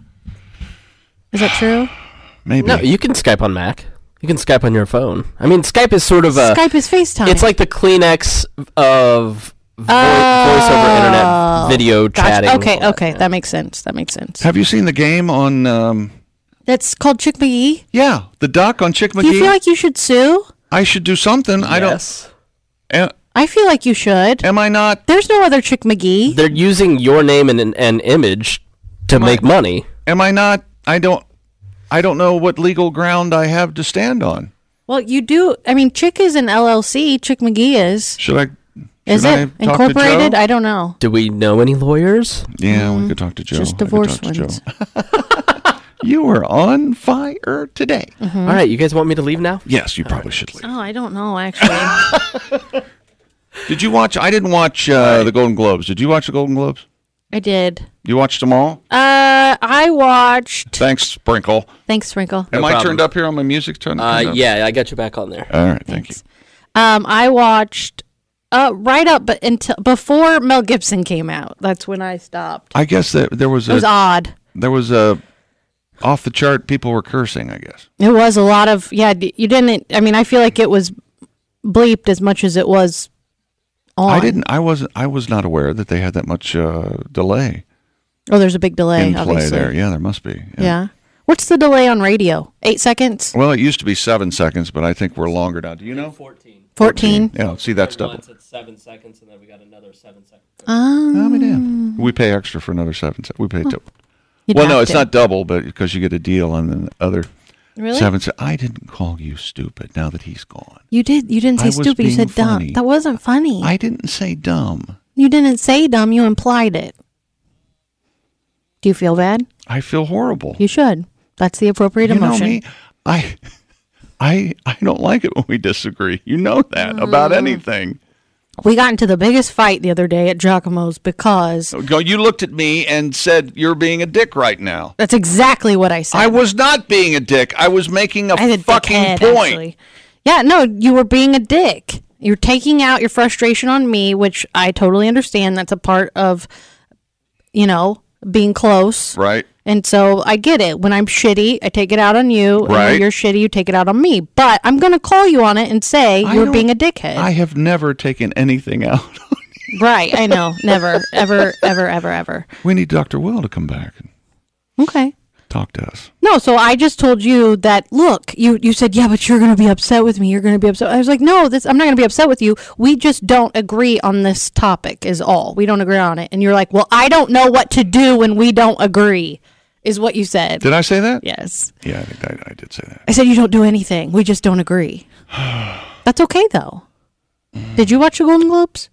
B: Is that true?
A: Maybe.
C: No, you can Skype on Mac. You can Skype on your phone. I mean, Skype is sort of a.
B: Skype is FaceTime.
C: It's like the Kleenex of voice over internet video
B: Gotcha.
C: chatting.
B: Okay, that makes sense.
A: Have you seen the game on?
B: That's called Chick McGee.
A: Yeah, the duck on Chick McGee.
B: Do you feel like you should sue?
A: I should do something. I
C: Yes.
A: don't.
B: I feel like you should.
A: Am I not?
B: There's no other Chick McGee.
C: They're using your name and an image to make money.
A: Am I not? I don't know what legal ground I have to stand on.
B: Well, you do. I mean, Chick is an LLC. Chick McGee is.
A: Should I?
B: Is
A: should
B: it
A: I talk to
B: incorporated?
A: Joe?
B: I don't know.
C: Do we know any lawyers?
A: Yeah, we could talk to Joe.
B: Just
A: I could
B: divorce
A: talk to
B: ones.
A: Joe. You are on fire today.
B: Mm-hmm.
C: All right, you guys want me to leave now?
A: Yes, you probably should leave.
B: Oh, I don't know actually.
A: Did you watch? I didn't watch the Golden Globes. Did you watch the Golden Globes?
B: I did.
A: You watched them all?
B: I watched.
A: Thanks, Sprinkle.
B: Thanks, Sprinkle.
A: Am I
C: problem.
A: turned up here on my music? Turned up?
C: Yeah, I got you back on there.
A: All right, thank you.
B: I watched right up, but until before Mel Gibson came out. That's when I stopped.
A: I guess that there was
B: It was odd.
A: off the chart. People were cursing. I guess.
B: It was a lot of You didn't. I mean, I feel like it was bleeped as much as it was on.
A: I didn't. I was not aware that they had that much delay
B: Oh, there's a big delay.
A: in play
B: obviously.
A: there. Yeah, there must be.
B: Yeah. What's the delay on radio? 8 seconds?
A: Well, it used to be 7 seconds, but I think we're longer now. Do you know?
B: 14?
A: Yeah. See, that's double.
C: It's 7 seconds, and then we got another 7 seconds.
A: I'll be damned. We pay extra for another 7 seconds. We pay double.
B: You'd
A: Well, no,
B: have
A: it's
B: to.
A: not double, but because you get a deal on the other
B: Really?
A: 7 seconds. I didn't call you stupid. Now that he's gone,
B: You did. You didn't
A: I
B: say
A: was
B: stupid. You
A: being
B: said dumb.
A: funny.
B: That wasn't funny.
A: I didn't say dumb.
B: You didn't say dumb. You implied it. Do you feel bad?
A: I feel horrible.
B: You should. That's the appropriate
A: You know
B: emotion.
A: me. I don't like it when we disagree. You know that about anything.
B: We got into the biggest fight the other day at Giacomo's because
A: You looked at me and said you're being a dick right now.
B: that's exactly what I said.
A: I was not being a dick. I was making a
B: I said
A: fucking
B: dickhead,
A: point.
B: actually. Yeah, no, you were being a dick. You're taking out your frustration on me, which I totally understand. That's a part of, being close.
A: Right.
B: And so I get it. When I'm shitty, I take it out on you. And
A: Right.
B: when you're shitty, you take it out on me. But I'm going to call you on it and say you're being a dickhead.
A: I have never taken anything out.
B: Right. I know. Never, ever, ever, ever, ever.
A: We need Dr. Will to come back and
B: Okay.
A: talk to us.
B: No, so I just told you that, look, you said, yeah, but you're going to be upset with me. You're going to be upset. I was like, no, I'm not going to be upset with you. We just don't agree on this topic is all. We don't agree on it. And you're like, well, I don't know what to do when we don't agree, is what you said.
A: Did I say that?
B: Yes.
A: Yeah, I think I did say that.
B: I said, you don't do anything. We just don't agree. That's okay, though. Did you watch the Golden Globes?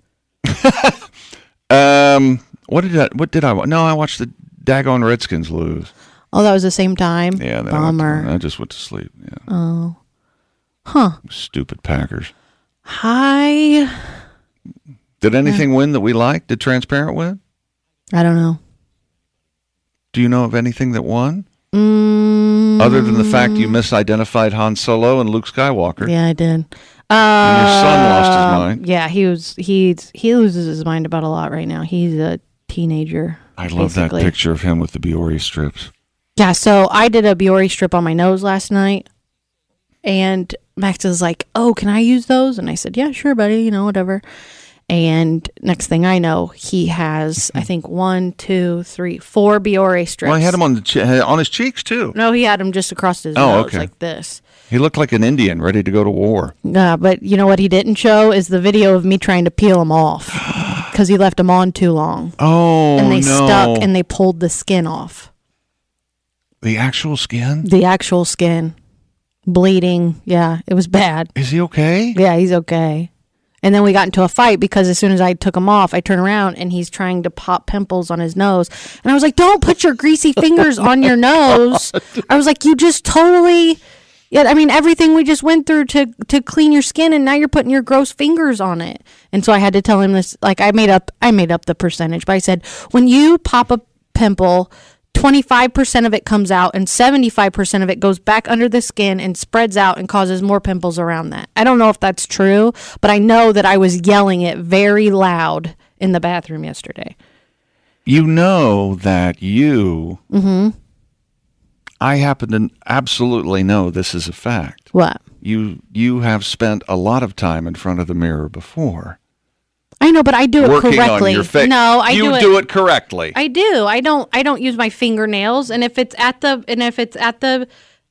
A: What did I watch? No, I watched the daggone Redskins lose.
B: Oh, that was the same time?
A: Yeah,
B: Bummer.
A: I just went to sleep. Yeah.
B: Oh. Huh.
A: Stupid Packers.
B: Hi.
A: Did anything win that we liked? Did Transparent win?
B: I don't know.
A: Do you know of anything that won? Other than the fact you misidentified Han Solo and Luke Skywalker.
B: Yeah, I did.
A: And your son lost his mind.
B: Yeah, he loses his mind about a lot right now. He's a teenager.
A: I love
B: basically.
A: that picture of him with the Biore strips.
B: Yeah, so I did a Biore strip on my nose last night, and Max is like, "Oh, can I use those?" And I said, "Yeah, sure, buddy. Whatever." And next thing I know, he has, I think, 1, 2, 3, 4 Biore strips.
A: Well, he had him on on his cheeks too.
B: No, he had them just across his
A: Oh,
B: nose,
A: okay.
B: like this.
A: He looked like an Indian ready to go to war.
B: But you know what he didn't show is the video of me trying to peel them off because he left them on too long.
A: Oh,
B: And they
A: no.
B: stuck and they pulled the skin off.
A: The actual skin?
B: The actual skin. Bleeding. Yeah, it was bad.
A: Is he okay?
B: Yeah, he's okay. And then we got into a fight because as soon as I took him off, I turned around and he's trying to pop pimples on his nose. And I was like, don't put your greasy fingers on your nose. I was like, you just totally... Yeah, I mean, everything we just went through to clean your skin, and now you're putting your gross fingers on it. And so I had to tell him this. Like, I made up the percentage, but I said, when you pop a pimple, 25% of it comes out, and 75% of it goes back under the skin and spreads out and causes more pimples around that. I don't know if that's true, but I know that I was yelling it very loud in the bathroom yesterday.
A: You know that you...
B: Mm-hmm.
A: I happen to absolutely know this is a fact.
B: What?
A: You have spent a lot of time in front of the mirror before.
B: I know, but I do it
A: Working
B: correctly.
A: on your face.
B: No, I
A: you do it correctly.
B: I do. I don't use my fingernails, and if it's at the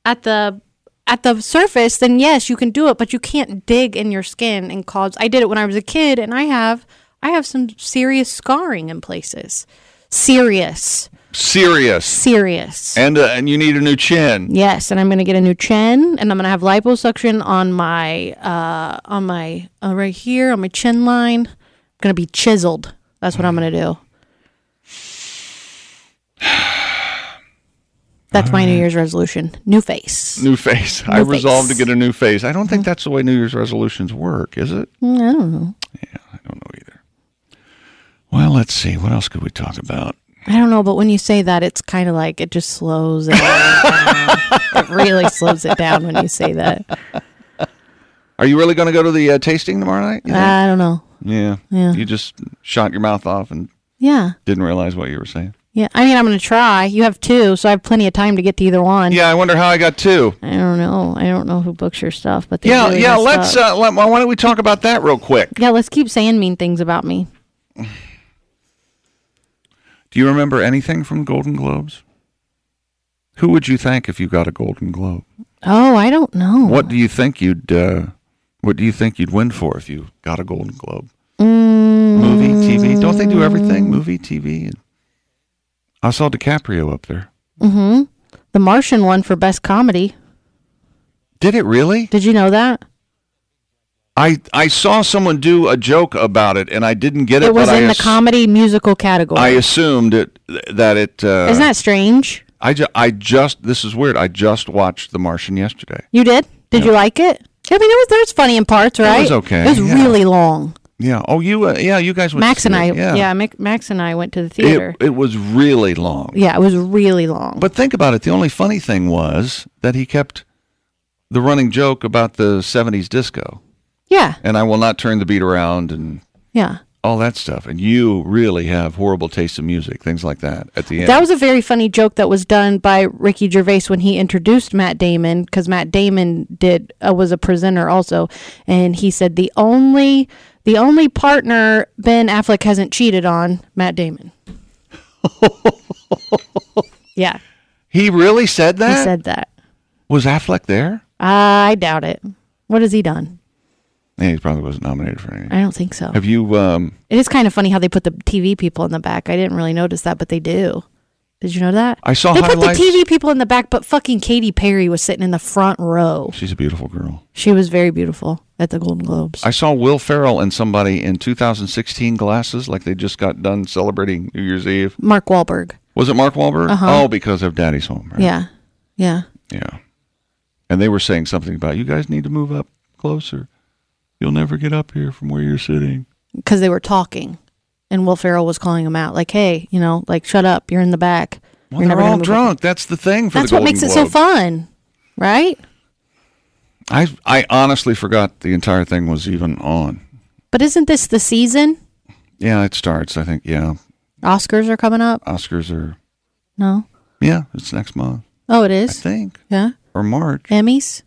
B: surface, then yes, you can do it, but you can't dig in your skin and cause. I did it when I was a kid, and I have some serious scarring in places. Serious.
A: And you need a new chin.
B: Yes, and I'm going to get a new chin, and I'm going to have liposuction on my right here on my chin line. I'm going to be chiseled. That's what I'm going to do. That's my New Year's resolution. New face.
A: New face. I resolved to get a new face. I don't think that's the way New Year's resolutions work, is it?
B: I don't know.
A: Yeah, I don't know either. Well, let's see. What else could we talk about?
B: I don't know, but when you say that, it's kind of like it just slows it down. It really slows it down when you say that.
A: Are you really going to go to the tasting tomorrow night?
B: I don't know.
A: Yeah. You just shot your mouth off and didn't realize what you were saying.
B: Yeah, I mean, I'm going to try. You have 2, so I have plenty of time to get to either one.
A: Yeah, I wonder how I got 2.
B: I don't know. I don't know who books your stuff, but they
A: Yeah.
B: really
A: Let's. Why don't we talk about that real quick?
B: Yeah, let's keep saying mean things about me.
A: Do you remember anything from the Golden Globes? Who would you thank if you got a Golden Globe?
B: Oh, I don't know.
A: What do you think you'd win for if you got a Golden Globe? Movie, TV. Don't they do everything? Movie, TV. I saw DiCaprio up there.
B: Mm-hmm. The Martian won for best comedy.
A: Did it really?
B: Did you know that?
A: I saw someone do a joke about it, and I didn't get it.
B: It was in the comedy musical category.
A: I assumed that it.
B: Isn't that strange?
A: This is weird. I just watched The Martian yesterday.
B: You did? Did you like it? I mean, there's funny in parts, right?
A: It was okay.
B: It was really long.
A: Yeah. Oh, you guys went.
B: Max
A: to
B: and I.
A: see it.
B: Yeah, Max and I went to the theater.
A: It was really long.
B: Yeah, it was really long.
A: But think about it. The only funny thing was that he kept the running joke about the 70s disco.
B: Yeah.
A: And I will not turn the beat around and all that stuff. And you really have horrible taste in music, things like that at the end.
B: That was a very funny joke that was done by Ricky Gervais when he introduced Matt Damon, because Matt Damon was a presenter also, and he said the only partner Ben Affleck hasn't cheated on, Matt Damon. Yeah.
A: He really said that?
B: He said that.
A: Was Affleck there?
B: I doubt it. What has he done?
A: Yeah, he probably wasn't nominated for anything.
B: I don't think so.
A: Have you...
B: It is kind of funny how they put the TV people in the back. I didn't really notice that, but they do. Did you know that?
A: I saw
B: They
A: highlights.
B: put the TV people in the back, but fucking Katy Perry was sitting in the front row.
A: She's a beautiful girl.
B: She was very beautiful at the Golden Globes.
A: I saw Will Ferrell and somebody in 2016 glasses, like they just got done celebrating New Year's Eve.
B: Mark Wahlberg.
A: Was it Mark Wahlberg?
B: Uh-huh.
A: Oh, because of Daddy's Home. Right?
B: Yeah. Yeah.
A: Yeah. And they were saying something about, you guys need to move up closer. You'll never get up here from where you're sitting.
B: Because they were talking. and Will Ferrell was calling him out, like, "Hey, like, shut up, you're in the back."
A: Well,
B: You're
A: they're
B: never gonna
A: all
B: move
A: drunk. That's the thing for
B: That's
A: the
B: what
A: Golden
B: makes it so
A: Globe.
B: fun, right?
A: I honestly forgot the entire thing was even on.
B: But isn't this the season?
A: Yeah, it starts. I think. Yeah,
B: Oscars are coming up.
A: Oscars are.
B: No.
A: Yeah, it's next month.
B: Oh, it
A: I
B: is.
A: think,
B: Yeah.
A: or March.
B: Emmys.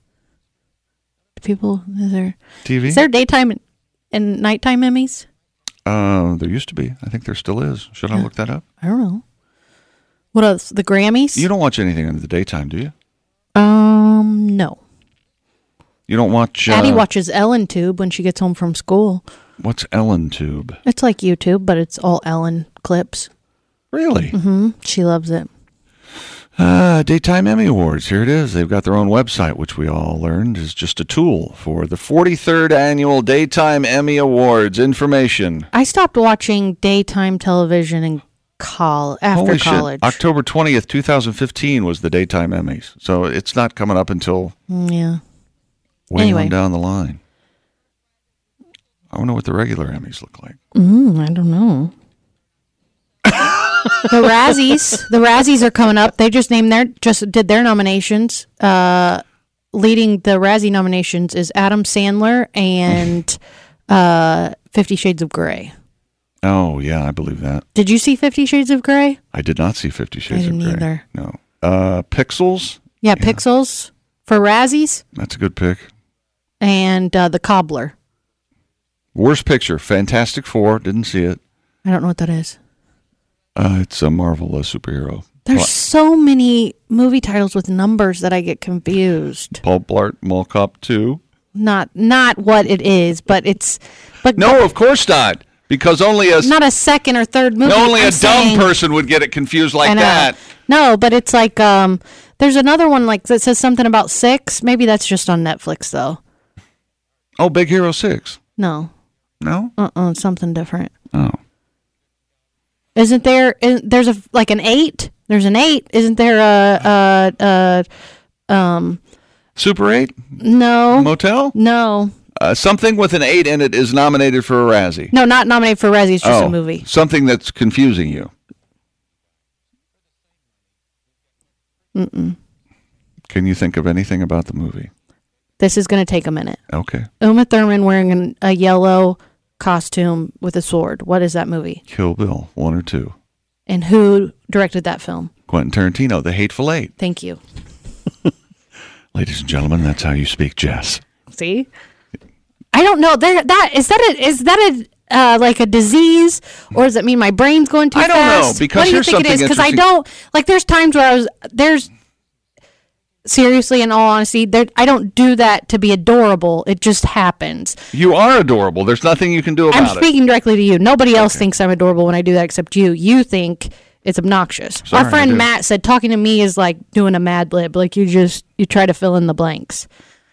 B: Is
A: TV.
B: there daytime and nighttime Emmys?
A: There used to be. I think there still is. Should I look that up?
B: I don't know. What else? The Grammys?
A: You don't watch anything in the daytime, do you?
B: No.
A: You don't watch.
B: Addie watches Ellen Tube when she gets home from school.
A: What's Ellen Tube?
B: It's like YouTube, but it's all Ellen clips.
A: Really?
B: Mm-hmm. She loves it.
A: Daytime Emmy Awards. Here it is. They've got their own website, which we all learned is just a tool for the 43rd annual Daytime Emmy Awards. Information.
B: I stopped watching daytime television in after
A: Holy
B: college.
A: shit. October 20th, 2015 was the Daytime Emmys. So it's not coming up until
B: Yeah.
A: way
B: Anyway.
A: on down the line. I wonder what the regular Emmys look like.
B: I don't know. The Razzies are coming up. They just did their nominations. Leading the Razzie nominations is Adam Sandler and 50 Shades of Grey.
A: Oh, yeah, I believe that.
B: Did you see 50 Shades of Grey?
A: I did not see 50 Shades
B: didn't
A: of Grey.
B: either.
A: No. Pixels.
B: Yeah, Pixels for Razzies
A: That's a good pick.
B: and The Cobbler.
A: Worst picture, Fantastic Four. Didn't see it.
B: I don't know what that is.
A: It's a Marvel superhero.
B: There's so many movie titles with numbers that I get confused.
A: Paul Blart Mall Cop 2.
B: Not what it is, but it's
A: No, of course not. Because only a
B: not a second or third movie.
A: only
B: I'm
A: a dumb
B: saying-
A: person would get it confused like
B: I know.
A: that.
B: No, but it's like there's another one like that says something about 6. Maybe that's just on Netflix though.
A: Oh, Big Hero 6.
B: No.
A: No?
B: It's something different.
A: Oh.
B: Isn't there there's an 8? There's an 8. Isn't there
A: Super 8?
B: no.
A: Motel?
B: No.
A: Something with an 8 in it is nominated for a Razzie.
B: No, not nominated for Razzie, it's just a movie.
A: Something that's confusing you. Can you think of anything about the movie?
B: This is going to take a minute.
A: Okay.
B: Uma Thurman wearing a yellow costume with a sword. What is that movie?
A: Kill Bill, 1 or 2.
B: And who directed that film?
A: Quentin Tarantino, The Hateful Eight.
B: Thank you.
A: Ladies and gentlemen, that's how you speak Jess.
B: See? I don't know. Is that like a disease, or does it mean my brain's going too
A: I don't know,
B: fast?
A: because
B: what do you
A: here's
B: think it is?
A: something
B: Because I
A: interesting.
B: don't like. There's times where there's seriously, in all honesty, I don't do that to be adorable. It just happens.
A: You are adorable. There's nothing you can do
B: I'm
A: about it.
B: speaking directly to you. Nobody else thinks I'm adorable when I do that except you. You think it's obnoxious.
A: Sorry,
B: Our
A: I
B: friend
A: do.
B: Matt said talking to me is like doing a Mad Lib. Like you try to fill in the blanks.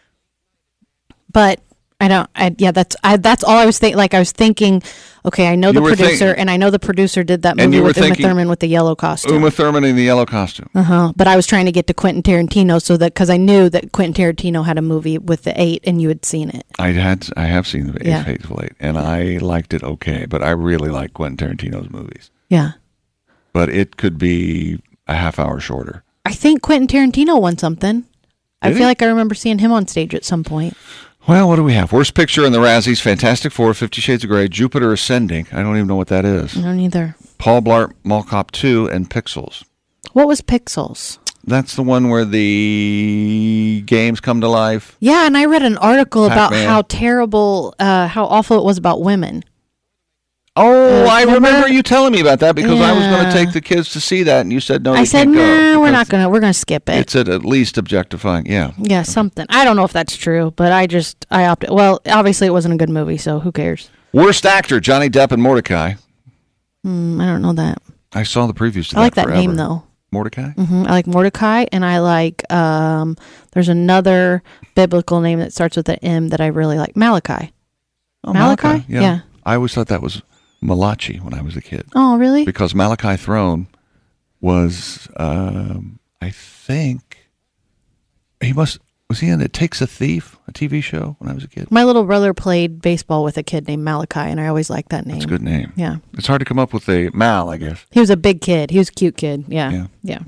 B: But that's all I was thinking. Like I was thinking, okay, I know the
A: You were
B: producer, and I know the producer did that
A: And
B: movie
A: you were
B: with Uma
A: thinking-
B: Thurman with the yellow costume.
A: Uma Thurman in the yellow costume.
B: But I was trying to get to Quentin Tarantino because I knew that Quentin Tarantino had a movie with the 8, and you had seen it.
A: I have seen the
B: Yeah.
A: Hateful Eight, and I liked it okay, but I really like Quentin Tarantino's movies.
B: Yeah,
A: But it could be a half hour shorter.
B: I think Quentin Tarantino won something. I
A: Did
B: feel
A: he?
B: like I remember seeing him on stage at some point.
A: Well, what do we have? Worst Picture in the Razzies, Fantastic Four, 50 Shades of Grey, Jupiter Ascending. I don't even know what that is.
B: I don't either.
A: Paul Blart Mall Cop 2, and Pixels.
B: What was Pixels?
A: That's the one where the games come to life.
B: Yeah, and I read an article about
A: Pac-Man.
B: how terrible, how awful it was about women.
A: Oh, I
B: remember?
A: remember you telling me about that because I was going to
B: Yeah.
A: take the kids to see that, and you said no.
B: I
A: they
B: said,
A: can't go
B: nah, we're
A: because
B: not we're gonna skip it.
A: It's at least objectifying. Yeah.
B: Yeah, something. I don't know if that's true, but I opted. Well, obviously it wasn't a good movie, so who cares?
A: Worst actor: Johnny Depp and Mordecai.
B: I don't know that.
A: I saw the previews to
B: I like that
A: forever.
B: name though.
A: Mordecai.
B: I like Mordecai, and I like. There's another biblical name that starts with an M that I really like. Malachi.
A: Oh,
B: Malachi? Yeah.
A: I always thought that was Malachi when I was a kid
B: Oh, really?
A: because Malachi Throne was, I think, he must. Was he in It Takes a Thief, a TV show when I was a kid?
B: My little brother played baseball with a kid named Malachi, and I always liked that name.
A: That's a good name.
B: Yeah.
A: It's hard to come up with a Mal, I guess.
B: He was a big kid. He was a cute kid. Yeah.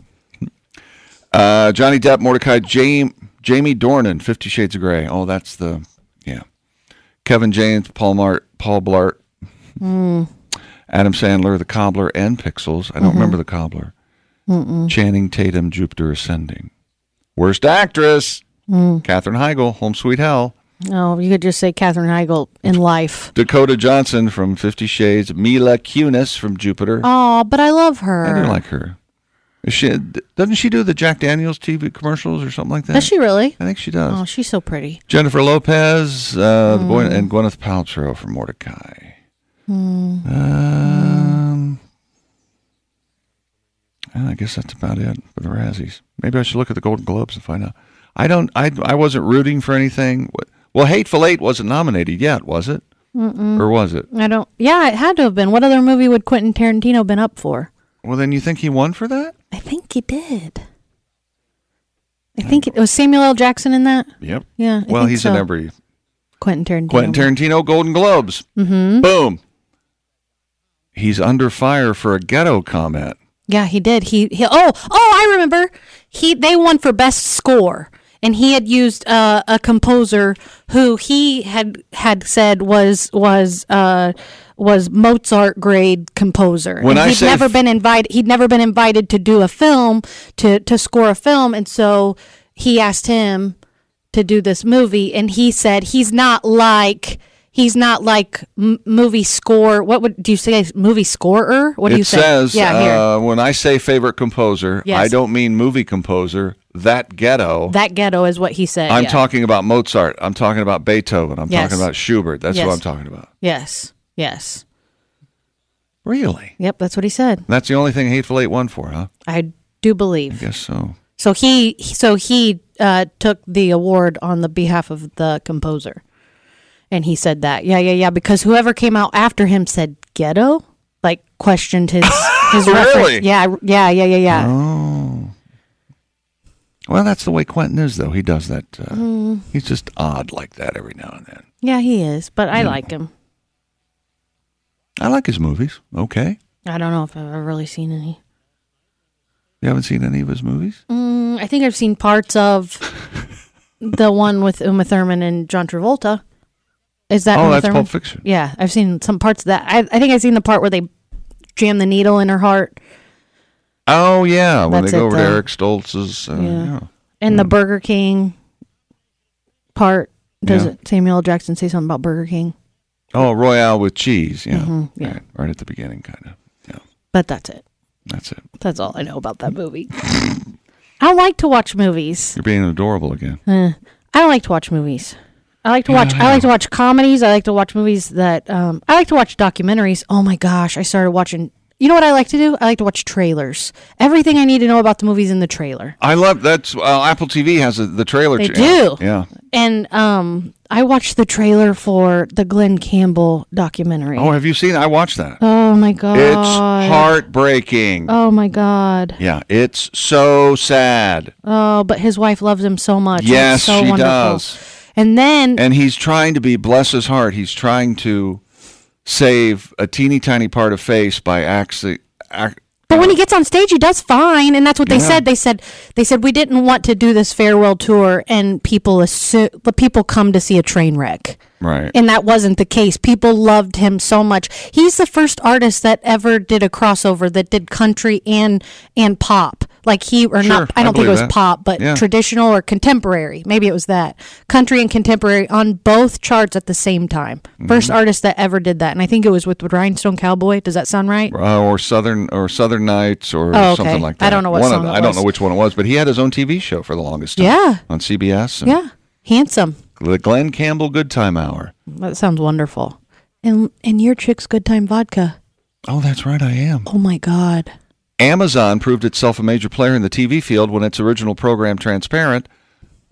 A: Johnny Depp, Mordecai, Jamie Dornan, 50 Shades of Grey. Oh, that's the, Kevin James, Paul Blart, Adam Sandler, The Cobbler, and Pixels. I don't remember The Cobbler. Channing Tatum, Jupiter Ascending. Worst Actress, Katherine Heigl, Home Sweet Hell.
B: Oh, you could just say Katherine Heigl in life.
A: Dakota Johnson from 50 Shades. Mila Kunis from Jupiter.
B: Oh, but I love her.
A: I do like her. Doesn't she do the Jack Daniels TV commercials or something like that?
B: Does she really?
A: I think she does.
B: Oh, she's so pretty.
A: Jennifer Lopez, the boy, and Gwyneth Paltrow from Mordecai. I guess that's about it for the Razzies. Maybe I should look at the Golden Globes and find out. I wasn't rooting for anything. Well, Hateful Eight wasn't nominated yet, was it? Or was it?
B: I don't. Yeah, it had to have been. What other movie would Quentin Tarantino been up for?
A: Well, then you think he won for that?
B: I think he did. I think it was Samuel L. Jackson in that.
A: Yep.
B: Yeah.
A: Well, he's in every.
B: Quentin Tarantino.
A: Quentin Tarantino Golden Globes. Mm-hmm. Boom. He's under fire for a ghetto comment.
B: Yeah, he did. I remember. They won for best score, and he had used a composer who he had said was Mozart grade composer.
A: When
B: and he'd never been invited to do a film to score a film, and so he asked him to do this movie, and he said he's not like movie score. What would do you say? Movie scorer? What do you say?
A: It says, when I say favorite composer, yes. I don't mean movie composer. That ghetto is what he said. I'm talking about Mozart. I'm talking about Beethoven. I'm talking about Schubert. That's what I'm talking about.
B: Yes.
A: Really?
B: Yep, that's what he said.
A: That's the only thing Hateful Eight won for, huh?
B: I do believe.
A: I guess so.
B: So he took the award on the behalf of the composer. And he said that, because whoever came out after him said ghetto, like questioned his
A: really?
B: reference. Yeah.
A: Oh, well, that's the way Quentin is, though. He does that. He's just odd like that every now and then.
B: Yeah, he is, but I like him.
A: I like his movies. Okay.
B: I don't know if I've ever really seen any.
A: You haven't seen any of his movies?
B: I think I've seen parts of the one with Uma Thurman and John Travolta. Is that
A: that's Pulp Fiction.
B: Yeah, I've seen some parts of that. I think I've seen the part where they jam the needle in her heart.
A: Oh, yeah, when they go over to Eric Stoltz's.
B: And the Burger King part. Does Samuel L. Jackson say something about Burger King?
A: Oh, Royale with cheese, yeah.
B: Yeah.
A: Right at the beginning, kind of. Yeah.
B: But that's it. That's all I know about that movie. I don't like to watch movies.
A: You're being adorable again.
B: I don't like to watch movies. I like to watch comedies. I like to watch movies that I like to watch documentaries. Oh my gosh, I started watching. You know what I like to do? I like to watch trailers. Everything I need to know about the movie's in the trailer.
A: I love that's Apple TV has the trailer.
B: They do.
A: Yeah.
B: And I watched the trailer for the Glenn Campbell documentary.
A: Oh, have you seen it? I watched that.
B: Oh my god.
A: It's heartbreaking.
B: Oh my god.
A: Yeah, it's so sad.
B: Oh, but his wife loves him so much.
A: Yes,
B: it's so
A: she
B: wonderful.
A: does.
B: And
A: he's trying to be, bless his heart, he's trying to save a teeny tiny part of face by actually.
B: But when he gets on stage, he does fine, and that's what they said. They said we didn't want to do this farewell tour, and people come to see a train wreck.
A: Right.
B: And that wasn't the case. People loved him so much. He's the first artist that ever did a crossover that did country and pop. Like I don't think it was pop, but traditional or contemporary. Maybe it was that. Country and contemporary on both charts at the same time. First artist that ever did that. And I think it was with Rhinestone Cowboy. Does that sound right?
A: Or Southern Nights or something like that.
B: I don't know what song it was.
A: I don't know which one it was, but he had his own TV show for the longest time.
B: Yeah.
A: On CBS.
B: Yeah. Handsome.
A: The Glenn Campbell Good Time Hour.
B: That sounds wonderful. And your chick's Good Time Vodka.
A: Oh, that's right, I am.
B: Oh, my God.
A: Amazon proved itself a major player in the TV field when its original program, Transparent,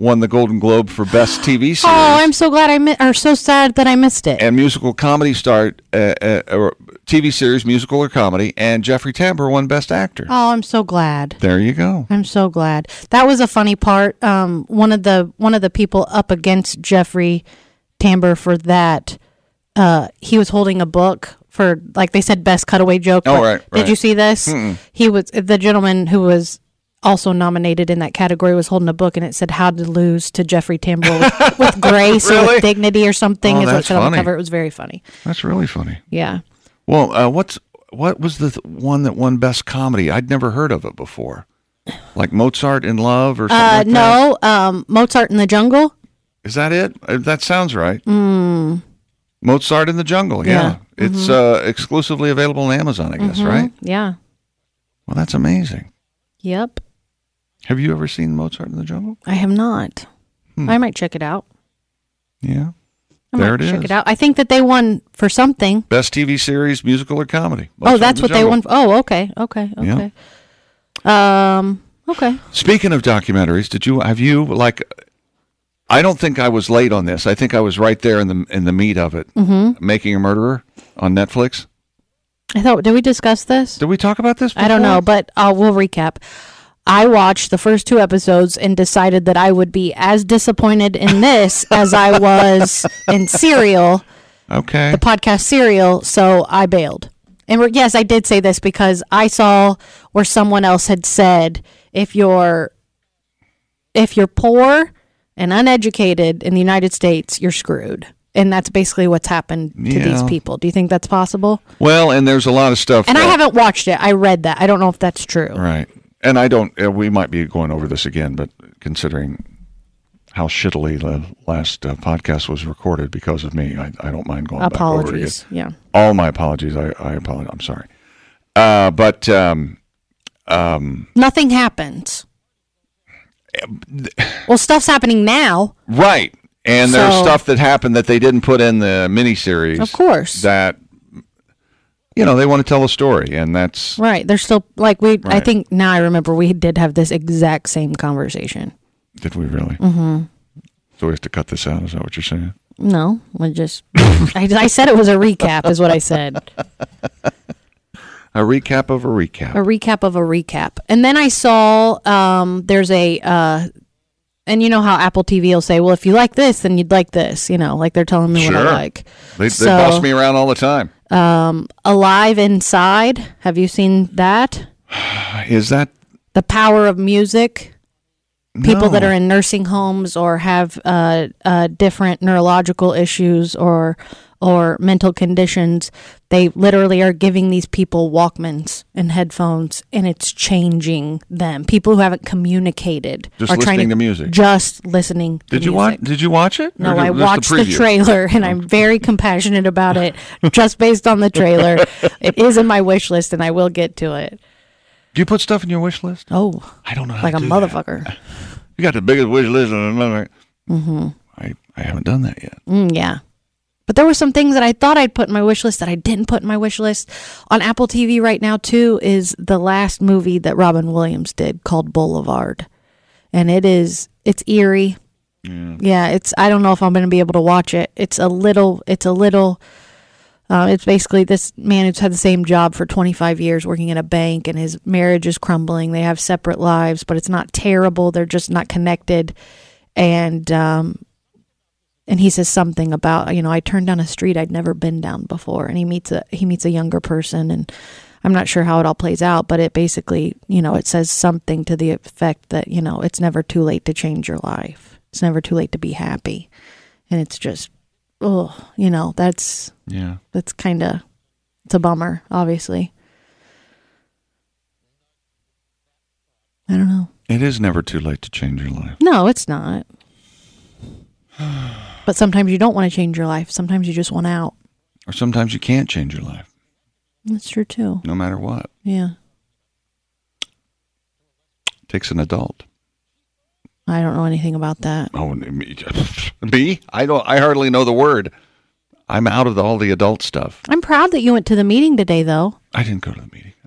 A: won the Golden Globe for Best TV Series.
B: Oh, I'm so glad or so sad that I missed it.
A: And musical comedy star, or TV series, musical or comedy, and Jeffrey Tambor won Best Actor.
B: Oh, I'm so glad.
A: There you go.
B: I'm so glad. That was a funny part. One of the people up against Jeffrey Tambor for that, he was holding a book for, like they said, best cutaway joke.
A: Oh, right.
B: Did you see this?
A: Mm-mm.
B: He was the gentleman who was also nominated in that category was holding a book, and it said "How to Lose to Jeffrey Tambor with Grace or
A: Really?
B: with Dignity" or something.
A: Oh,
B: is what it
A: that's
B: said on the
A: funny.
B: cover. It was very funny.
A: That's really funny.
B: Yeah.
A: Well, what was the one that won Best Comedy? I'd never heard of it before. Like Mozart in Love or something like that?
B: No, Mozart in the Jungle.
A: Is that it? That sounds right. Mozart in the Jungle, yeah. It's exclusively available on Amazon, I guess, right?
B: Yeah.
A: Well, that's amazing.
B: Yep.
A: Have you ever seen Mozart in the Jungle?
B: I have not. I might check it out.
A: Yeah.
B: I
A: There
B: might
A: it
B: check
A: is.
B: it out. I think that they won for something.
A: Best TV series, musical or comedy.
B: Oh,
A: Mozart
B: that's
A: in
B: what
A: the
B: they
A: Jungle.
B: won. Oh, okay. Okay. Okay.
A: Speaking of documentaries, have you I don't think I was late on this. I think I was right there in the meat of it. Making a Murderer on Netflix.
B: Did we discuss this?
A: Did we talk about this before?
B: I don't know, but we'll recap. I watched the first 2 episodes and decided that I would be as disappointed in this as I was in Serial,
A: Okay.
B: the podcast Serial, so I bailed. And yes, I did say this because I saw where someone else had said if you're poor and uneducated in the United States, you're screwed. And that's basically what's happened to these
A: Yeah.
B: people. Do you think that's possible?
A: Well, and there's a lot of stuff.
B: And I haven't watched it. I read that. I don't know if that's true.
A: Right. And I don't, we might be going over this again, but considering how shittily the last podcast was recorded because of me, I don't mind going back over it again.
B: Apologies. Yeah.
A: All my apologies. I apologize. I'm sorry. But
B: Nothing happens. Well, stuff's happening now.
A: right. And there's
B: So-
A: stuff that happened that they didn't put in the miniseries.
B: Of course.
A: That, they want to tell a story, and that's
B: Right. They're still like I
A: Right.
B: think now I remember we did have this exact same conversation.
A: Did we really? Mm-hmm. So we have to cut this out. Is that what you're saying?
B: No, we just I said it was a recap is what I said.
A: A recap of a recap.
B: A recap of a recap. And then I saw there's and you know how Apple TV will say, well, if you like this, then you'd like this, like they're telling me what I
A: Sure.
B: like.
A: They boss me around all the time.
B: Alive Inside. Have you seen that?
A: Is that
B: The Power of Music. People that
A: No.
B: are in nursing homes or have different neurological issues or mental conditions, they literally are giving these people Walkmans and headphones, and it's changing them. People who haven't communicated
A: Just
B: are trying
A: listening to music.
B: Just listening. To
A: Did you
B: music.
A: watch? Did you watch it?
B: No,
A: Or
B: I
A: just
B: watched the
A: preview?
B: trailer, and I'm very compassionate about it, just based on the trailer. It is in my wish list, and I will get to it.
A: Do you put stuff in your wish list?
B: Oh,
A: I don't know. How
B: like
A: to
B: a
A: do
B: motherfucker.
A: That. You got the biggest wish list. Mm-hmm. I haven't done that yet.
B: Yeah. But there were some things that I thought I'd put in my wish list that I didn't put in my wish list. On Apple TV right now, too, is the last movie that Robin Williams did called Boulevard. And it's eerie. Yeah, I don't know if I'm going to be able to watch it. It's basically this man who's had the same job for 25 years working in a bank, and his marriage is crumbling. They have separate lives, but it's not terrible. They're just not connected. And he says something about, I turned down a street I'd never been down before, and he meets a younger person, and I'm not sure how it all plays out, but it basically, it says something to the effect that, it's never too late to change your life. It's never too late to be happy. And it's just, that's kind of, it's a bummer, obviously. I don't know.
A: It is never too late to change your life.
B: No, it's not. But sometimes you don't want to change your life. Sometimes you just want out.
A: Or sometimes you can't change your life,
B: That's true, too.
A: no matter what.
B: Yeah.
A: Takes an adult.
B: I don't know anything about that.
A: Oh, me? I hardly know the word. I'm out of all the adult stuff.
B: I'm proud that you went to the meeting today, though.
A: I didn't go to the meeting.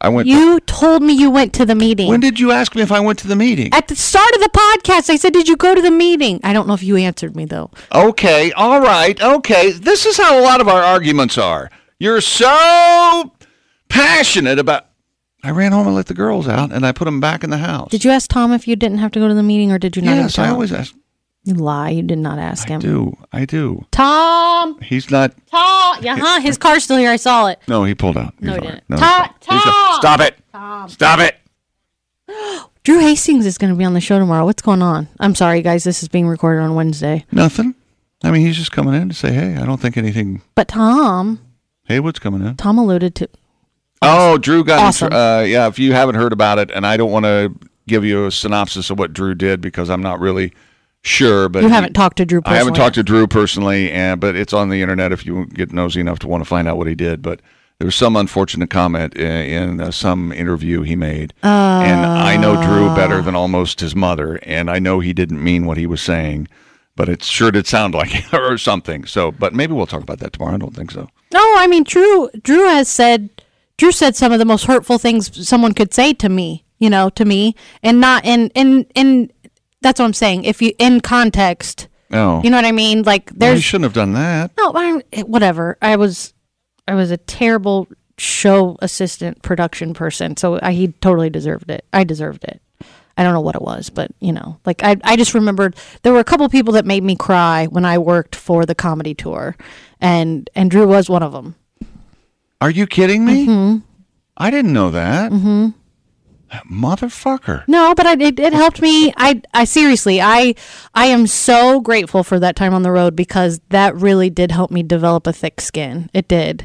A: I went.
B: You told me you went to the meeting.
A: When did you ask me if I went to the meeting?
B: At the start of the podcast, I said, did you go to the meeting? I don't know if you answered me, though.
A: Okay, all right, okay. This is how a lot of our arguments are. You're so passionate about... I ran home and let the girls out, and I put them back in the house.
B: Did you ask Tom if you didn't have to go to the meeting, or did you not?
A: Yes, I always ask.
B: You lie. You did not ask him.
A: I do.
B: Tom!
A: He's not...
B: Tom! Yeah, his car's still here. I saw it.
A: No, he pulled out.
B: No,
A: He's
B: he
A: all
B: didn't.
A: right.
B: Tom!
A: Stop it!
B: Tom.
A: Stop it!
B: Drew Hastings is going to be on the show tomorrow. What's going on? I'm sorry, guys. This is being recorded on Wednesday.
A: Nothing. I mean, he's just coming in to say, hey, I don't think anything...
B: But Tom
A: Haywood's coming in.
B: alluded to...
A: Oh, Drew got...
B: Awesome.
A: Yeah, if you haven't heard about it, and I don't want to give you a synopsis of what Drew did because I'm not really sure. But
B: You haven't talked to Drew personally.
A: I haven't talked to Drew personally, but it's on the internet if you get nosy enough to want to find out what he did. But there was some unfortunate comment in some interview he made. And I know Drew better than almost his mother, and I know he didn't mean what he was saying, but it sure did sound like it or something. So, but maybe we'll talk about that tomorrow. I don't think so.
B: No, I mean, Drew said some of the most hurtful things someone could say to me, and not in that's what I'm saying. If you, in context,
A: Oh.
B: you know what I mean? Like,
A: Well,
B: there's...
A: he shouldn't have done that.
B: No, whatever. I was a terrible show assistant production person, so he totally deserved it. I deserved it. I don't know what it was, but like I just remembered there were a couple people that made me cry when I worked for the comedy tour, and Drew was one of them.
A: Are you kidding me?
B: Mm-hmm.
A: I didn't know that. Mm-hmm. That motherfucker.
B: No, but it helped me. I seriously, I am so grateful for that time on the road because that really did help me develop a thick skin. It did.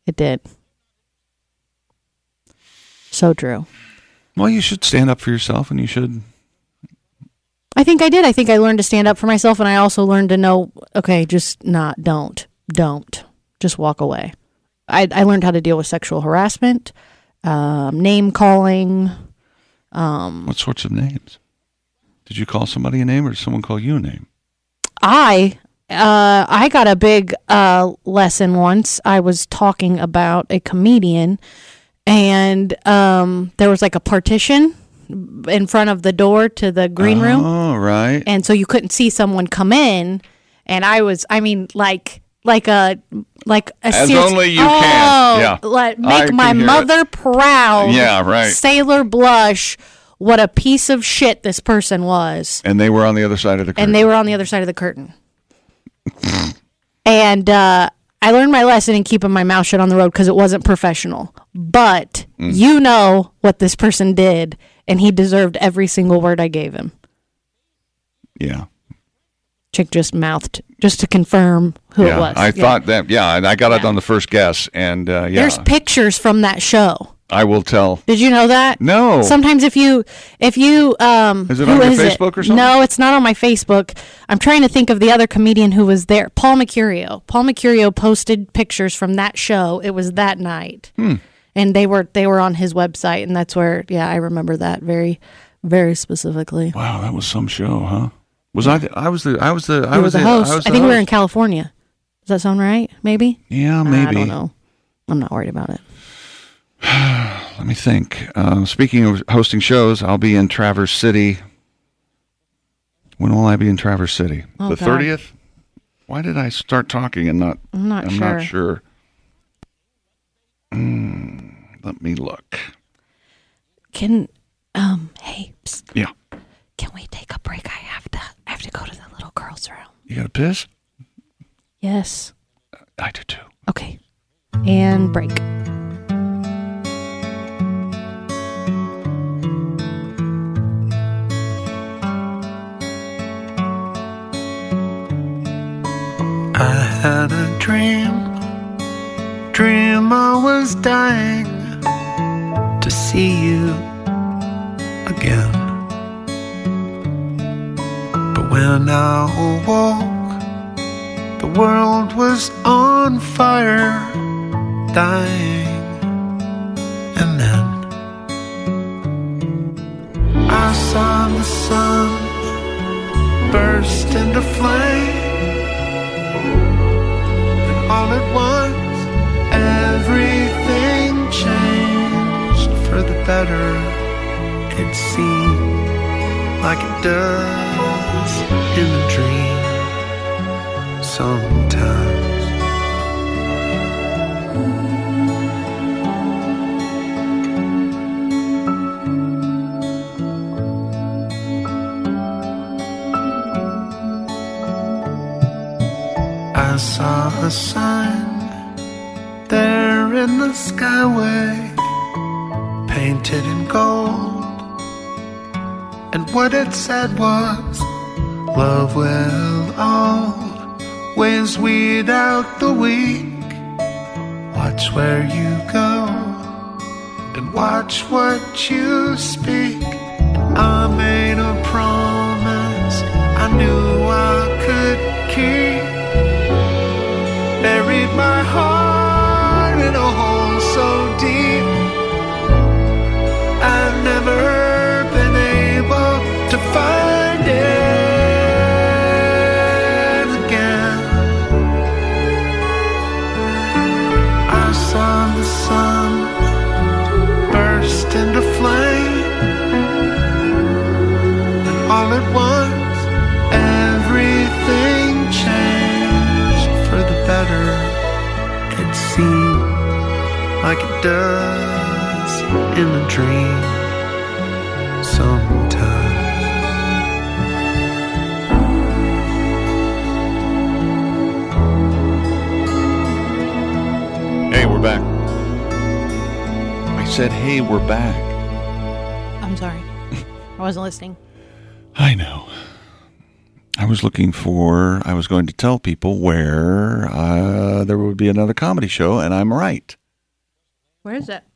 B: So Drew.
A: Well, you should stand up for yourself, and you should...
B: I think I did. I think I learned to stand up for myself, and I also learned to know, okay, just don't. Just walk away. I learned how to deal with sexual harassment, name calling.
A: What sorts of names? Did you call somebody a name, or did someone call you a name?
B: I got a big lesson once. I was talking about a comedian, and there was like a partition in front of the door to the green room.
A: Oh, right.
B: And so you couldn't see someone come in. And like a
A: As
B: serious,
A: only you can. Yeah.
B: Make my mother proud.
A: Yeah, right.
B: Sailor blush. What a piece of shit this person was.
A: And they were on the other side of the curtain.
B: And they were on the other side of the curtain. And I learned my lesson in keeping my mouth shut on the road because it wasn't professional. But you know what this person did, and he deserved every single word I gave him.
A: Yeah.
B: Chick just mouthed, just to confirm who it was.
A: I thought that, and I got it on the first guess. And,
B: There's pictures from that show.
A: I will tell.
B: Did you know that?
A: No.
B: Sometimes if you
A: is it on your Facebook or something?
B: No, it's not on my Facebook. I'm trying to think of the other comedian who was there. Paul Mercurio. Paul Mercurio posted pictures from that show. It was that night. And they were on his website, and that's where I remember that very, very specifically.
A: Wow, that was some show, huh? Was I was the
B: host. I think we were in California. Does that sound right? Maybe?
A: Yeah, maybe.
B: I don't know. I'm not worried about it.
A: Let me think. Speaking of hosting shows, I'll be in Traverse City. When will I be in Traverse City?
B: Oh,
A: the 30th? Why did I start talking and not...
B: I'm not sure.
A: Let me look.
B: Hey, psst.
A: Yeah.
B: Can we take a break? I have to go to the little girl's room.
A: You got to piss?
B: Yes.
A: I do too.
B: Okay. And break.
E: I had a dream I was dying to see you again. But when I awoke, the world was on fire, dying. And then I saw the sun burst into flame. All at once, everything changed for the better. It seemed like it does in a dream sometimes. I saw a sign there in the skyway, painted in gold, and what it said was, love will always weed out the weak. Watch where you go and watch what you speak. I made a promise I knew I could keep. Buried my heart in a hole so deep, I've never been able to find it again. I saw the sun burst into flame, and all at once everything changed for the better. It seemed like it does in a dream sometimes.
A: Hey, we're back. I said, hey, we're back.
B: I'm sorry. I wasn't listening.
A: I know. I was going to tell people where there would be another comedy show, and I'm right.
B: Where is it?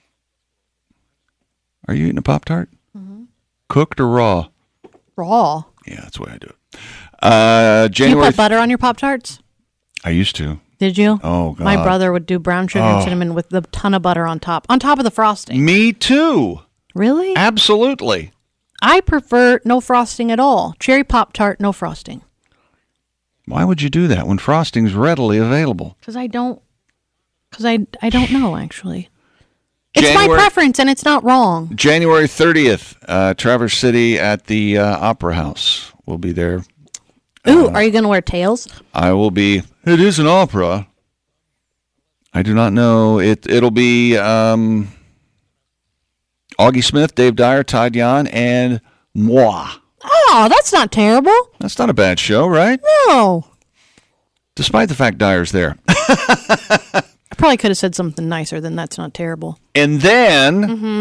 A: Are you eating a Pop-Tart? Mm-hmm. Cooked or raw?
B: Raw.
A: Yeah, that's the way I do it.
B: Do you
A: January.
B: put butter on your Pop-Tarts?
A: I used to.
B: Did you?
A: Oh, God.
B: My brother would do brown sugar and cinnamon with a ton of butter on top of the frosting.
A: Me too.
B: Really?
A: Absolutely.
B: I prefer no frosting at all. Cherry Pop-Tart, no frosting.
A: Why would you do that when frosting's readily available?
B: Because I don't know, actually. It's my preference, and it's not wrong.
A: January 30th, Traverse City at the Opera House. We'll be there.
B: Ooh, are you going to wear tails?
A: I will be. It is an opera. I do not know. It'll be Augie Smith, Dave Dyer, Todd Yan, and moi.
B: Oh, that's not terrible.
A: That's not a bad show, right?
B: No.
A: Despite the fact Dyer's there.
B: I probably could have said something nicer than that's not terrible.
A: And then...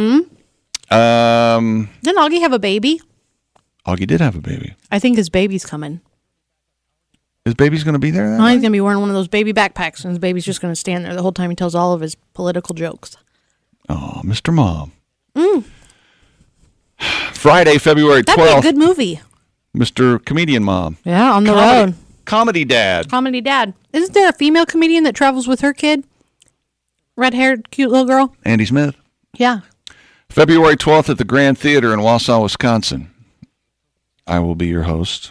B: Didn't Augie have a baby?
A: Augie did have a baby.
B: I think his baby's coming.
A: His baby's going to be there?
B: He's going to be wearing one of those baby backpacks, and his baby's just going to stand there the whole time he tells all of his political jokes.
A: Oh, Mr. Mom. Friday, February 12th.
B: That'd be a good movie.
A: Mr. Comedian Mom.
B: Yeah, on the road.
A: Comedy Dad.
B: Comedy Dad. Isn't there a female comedian that travels with her kid? Red-haired, cute little girl?
A: Andy Smith.
B: Yeah.
A: February 12th at the Grand Theater in Wausau, Wisconsin. I will be your host.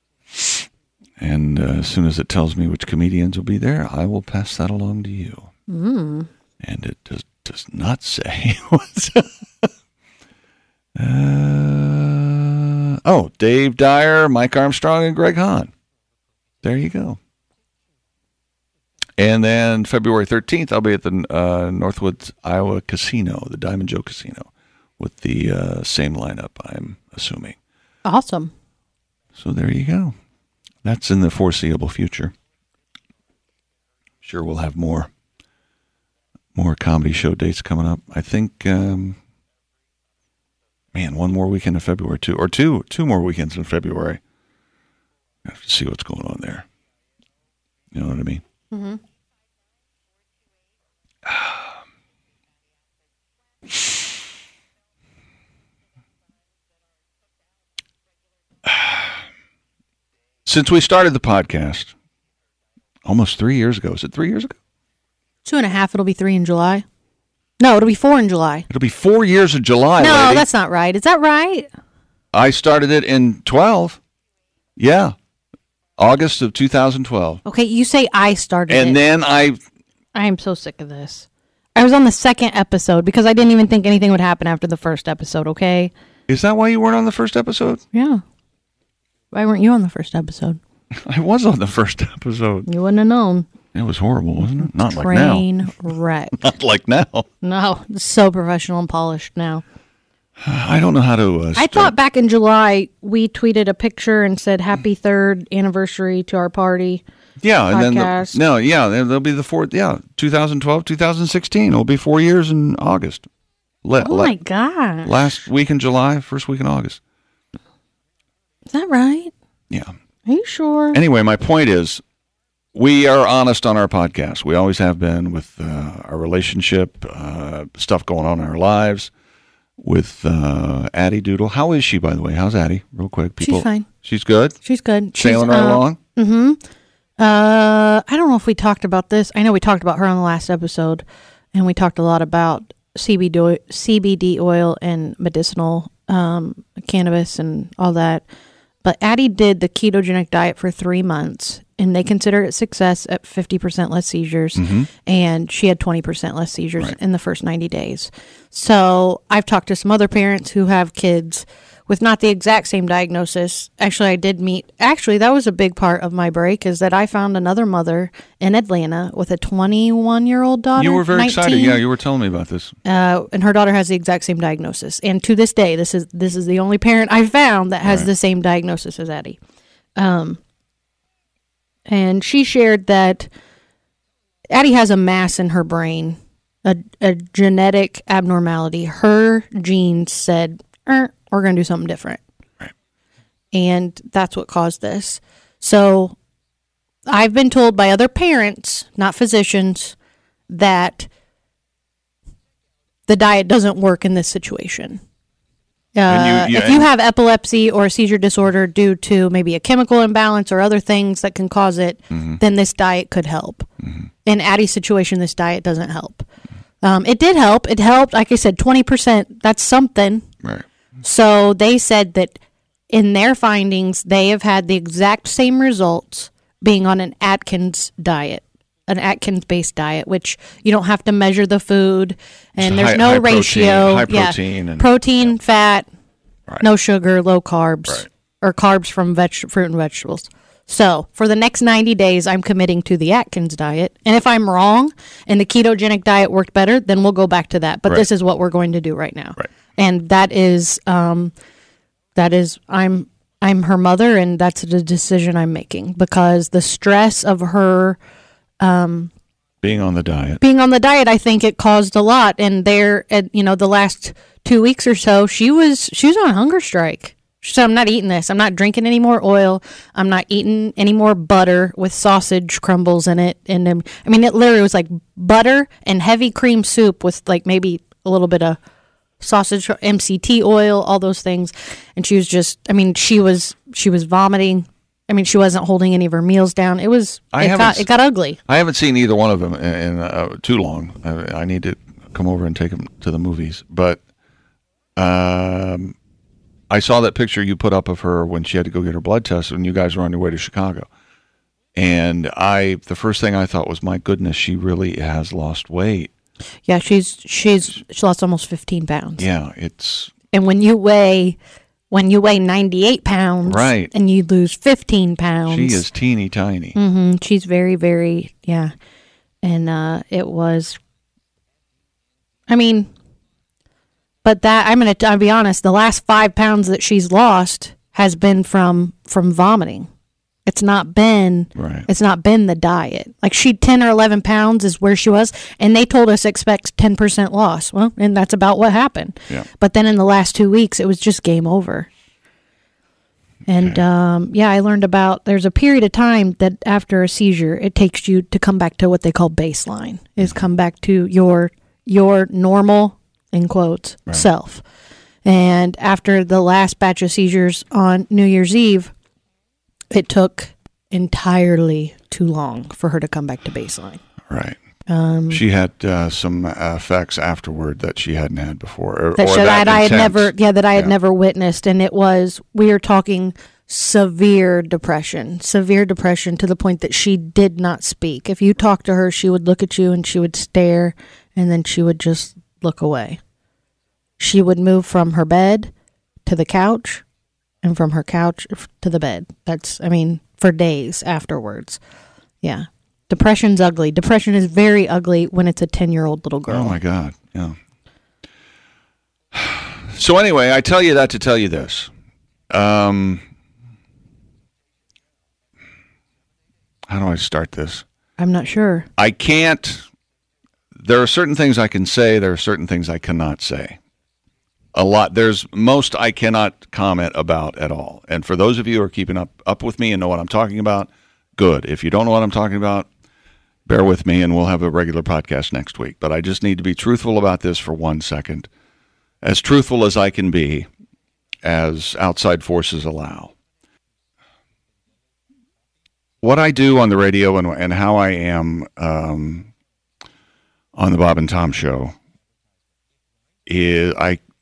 A: And as soon as it tells me which comedians will be there, I will pass that along to you. And it does not say. Dave Dyer, Mike Armstrong, and Greg Hahn. There you go. And then February 13th, I'll be at the Northwoods, Iowa Casino, the Diamond Joe Casino, with the same lineup, I'm assuming.
B: Awesome.
A: So there you go. That's in the foreseeable future. Sure, we'll have more comedy show dates coming up. I think, one more weekend in February, two more weekends in February. I have to see what's going on there. You know what I mean? Mm-hmm. Since we started the podcast almost 3 years ago, is it 3 years ago?
B: 2.5. It'll be 3 in July. No, it'll be 4 in July.
A: It'll be 4 years of July.
B: No,
A: lady.
B: that's not right. Is that right?
A: I started it in 12. Yeah. August of 2012.
B: Okay, you say I started it.
A: And then
B: I am so sick of this. I was on the second episode because I didn't even think anything would happen after the first episode, okay?
A: Is that why you weren't on the first episode?
B: Yeah. Why weren't you on the first episode?
A: I was on the first episode.
B: You wouldn't have known.
A: It was horrible, wasn't it? Not like now.
B: Train wreck.
A: Not like now.
B: No, it's so professional and polished now.
A: I don't know how to.
B: I thought back in July we tweeted a picture and said happy 3rd anniversary to our party.
A: Yeah, and
B: podcast.
A: then there'll be the 4th. Yeah, 2012, 2016. It'll be 4 years in August.
B: Oh my God!
A: Last week in July, first week in August.
B: Is that right?
A: Yeah.
B: Are you sure?
A: Anyway, my point is, we are honest on our podcast. We always have been with our relationship, stuff going on in our lives. With Addie Doodle. How is she, by the way? How's Addie? Real quick.
B: She's fine.
A: She's good?
B: She's good.
A: Sailing right along?
B: Mm-hmm. I don't know if we talked about this. I know we talked about her on the last episode, and we talked a lot about CBD oil and medicinal cannabis and all that. But Addie did the ketogenic diet for 3 months, and they consider it success at 50% less seizures, and she had 20% less seizures in the first 90 days. So I've talked to some other parents who have kids with not the exact same diagnosis. Actually, that was a big part of my break, is that I found another mother in Atlanta with a 21-year-old daughter.
A: You were very
B: 19.
A: excited. Yeah, you were telling me about this.
B: And her daughter has the exact same diagnosis. And to this day, this is the only parent I found that has the same diagnosis as Addie. And she shared that Addie has a mass in her brain, a genetic abnormality. Her genes said, we're going to do something different.
A: Right.
B: And that's what caused this. So I've been told by other parents, not physicians, that the diet doesn't work in this situation. If you have epilepsy or a seizure disorder due to maybe a chemical imbalance or other things that can cause it, then this diet could help. In Addie's situation, this diet doesn't help. It did help. It helped, like I said, 20%. That's something.
A: Right.
B: So they said that in their findings, they have had the exact same results being on an Atkins diet. An Atkins-based diet, which you don't have to measure the food, and there's no ratio.
A: High protein.
B: Protein, fat,
A: Right.
B: no sugar, low carbs,
A: Right.
B: or carbs from fruit and vegetables. So for the next 90 days, I'm committing to the Atkins diet. And if I'm wrong and the ketogenic diet worked better, then we'll go back to that. But this is what we're going to do right now.
A: Right.
B: And that is I'm her mother, and that's the decision I'm making, because the stress of her
A: being on the diet.
B: I think it caused a lot. And the last 2 weeks or so, she was on hunger strike. She said, I'm not eating this. I'm not drinking any more oil. I'm not eating any more butter with sausage crumbles in it. And it literally was like butter and heavy cream soup with like maybe a little bit of sausage, MCT oil, all those things. And she was she was vomiting. She wasn't holding any of her meals down. It got ugly.
A: I haven't seen either one of them in too long. I need to come over and take them to the movies. But I saw that picture you put up of her when she had to go get her blood test when you guys were on your way to Chicago. And the first thing I thought was, my goodness, she really has lost weight.
B: Yeah, she lost almost 15 pounds.
A: Yeah,
B: and when you weigh 98 pounds,
A: right,
B: and you lose 15 pounds,
A: she is teeny tiny.
B: Mm-hmm, she's very, very, yeah. And it was, but that I'll be honest, the last 5 pounds that she's lost has been from vomiting. It's not been the diet. Like 10 or 11 pounds is where she was, and they told us expect 10% loss. Well, and that's about what happened.
A: Yeah.
B: But then in the last 2 weeks, it was just game over. And I learned about there's a period of time that after a seizure, it takes you to come back to what they call baseline, is come back to your normal, in quotes, self. And after the last batch of seizures on New Year's Eve, it took entirely too long for her to come back to baseline.
A: Right. She had some effects afterward that she hadn't had before,
B: that I had never witnessed, and we are talking severe depression to the point that she did not speak. If you talked to her, she would look at you and she would stare, and then she would just look away. She would move from her bed to the couch and from her couch to the bed. For days afterwards. Yeah. Depression's ugly. Depression is very ugly when it's a 10-year-old little girl.
A: Oh, my God. Yeah. So anyway, I tell you that to tell you this. How do I start this?
B: I'm not sure.
A: I can't. There are certain things I can say. There are certain things I cannot say. There's most I cannot comment about at all. And for those of you who are keeping up with me and know what I'm talking about, good. If you don't know what I'm talking about, bear with me and we'll have a regular podcast next week. But I just need to be truthful about this for 1 second. As truthful as I can be, as outside forces allow. What I do on the radio and how I am on the Bob and Tom show is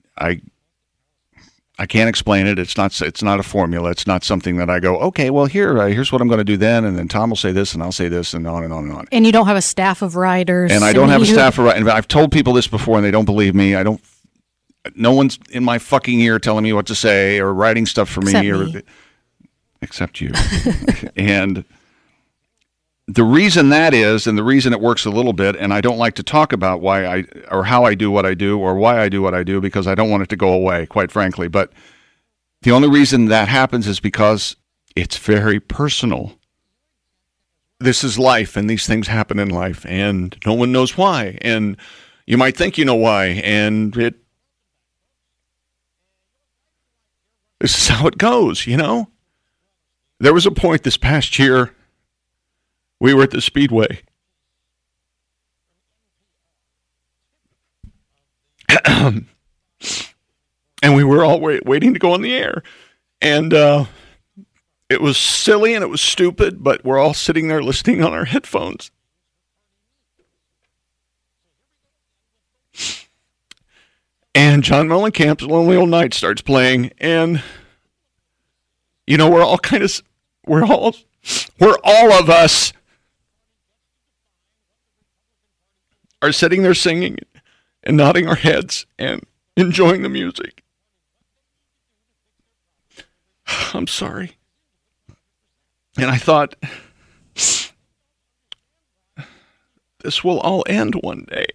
A: I can't explain it. It's not a formula. It's not something that I go, okay, well here's what I'm going to do then, and then Tom will say this, and I'll say this, and on and on and on.
B: And you don't have a staff of writers.
A: And I don't have a staff of writers. I've told people this before, and they don't believe me. No one's in my fucking ear telling me what to say or writing stuff for me. Except you. And the reason that is, and the reason it works a little bit, and I don't like to talk about how I do what I do or why I do what I do because I don't want it to go away, quite frankly. But the only reason that happens is because it's very personal. This is life, and these things happen in life, and no one knows why. And you might think you know why, and this is how it goes, you know? There was a point this past year, we were at the Speedway. And we were all waiting to go on the air. And it was silly and it was stupid, but we're all sitting there listening on our headphones. And John Mellencamp's Lonely Old Night starts playing, and we're all of us are sitting there singing and nodding our heads and enjoying the music. I'm sorry. And I thought, this will all end one day.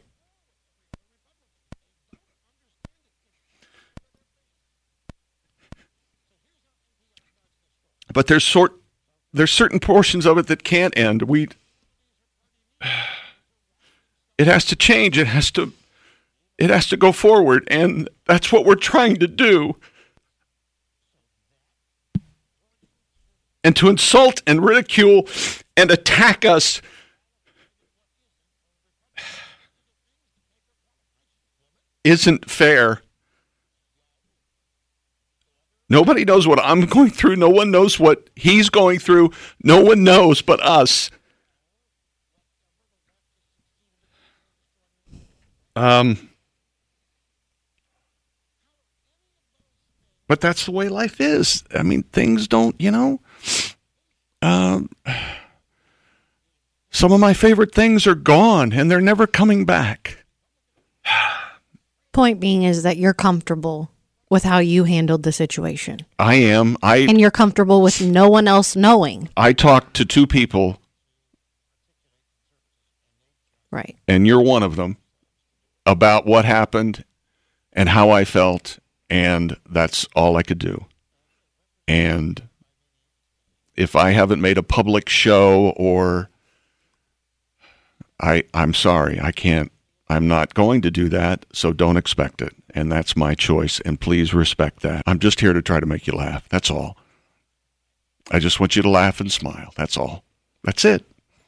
A: But there's certain portions of it that can't end. It has to change. It has to go forward, and that's what we're trying to do. And to insult and ridicule and attack us isn't fair. Nobody knows what I'm going through. No one knows what he's going through. No one knows but us. But that's the way life is. I mean, things don't, some of my favorite things are gone and they're never coming back.
B: Point being is that you're comfortable with how you handled the situation.
A: I am.
B: And you're comfortable with no one else knowing.
A: I talked to two people.
B: Right.
A: And you're one of them, about what happened and how I felt, and that's all I could do. And if I haven't made a public show, or I'm sorry, I can't. I'm not going to do that, so don't expect it. And that's my choice, and please respect that. I'm just here to try to make you laugh. That's all. I just want you to laugh and smile. That's all. That's it.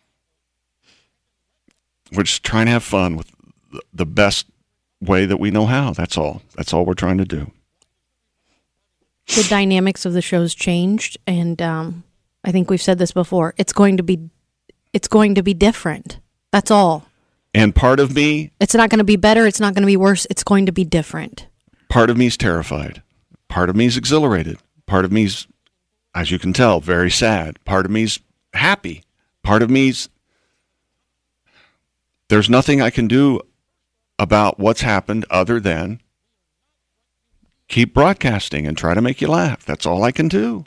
A: We're just trying to have fun with the best way that we know how. That's all. That's all we're trying to do.
B: The dynamics of the show's changed, and I think we've said this before. It's going to be different. That's all.
A: And part of me...
B: It's not going to be better. It's not going to be worse. It's going to be different.
A: Part of me is terrified. Part of me is exhilarated. Part of me is, as you can tell, very sad. Part of me is happy. Part of me is... There's nothing I can do about what's happened other than keep broadcasting and try to make you laugh. That's all I can do.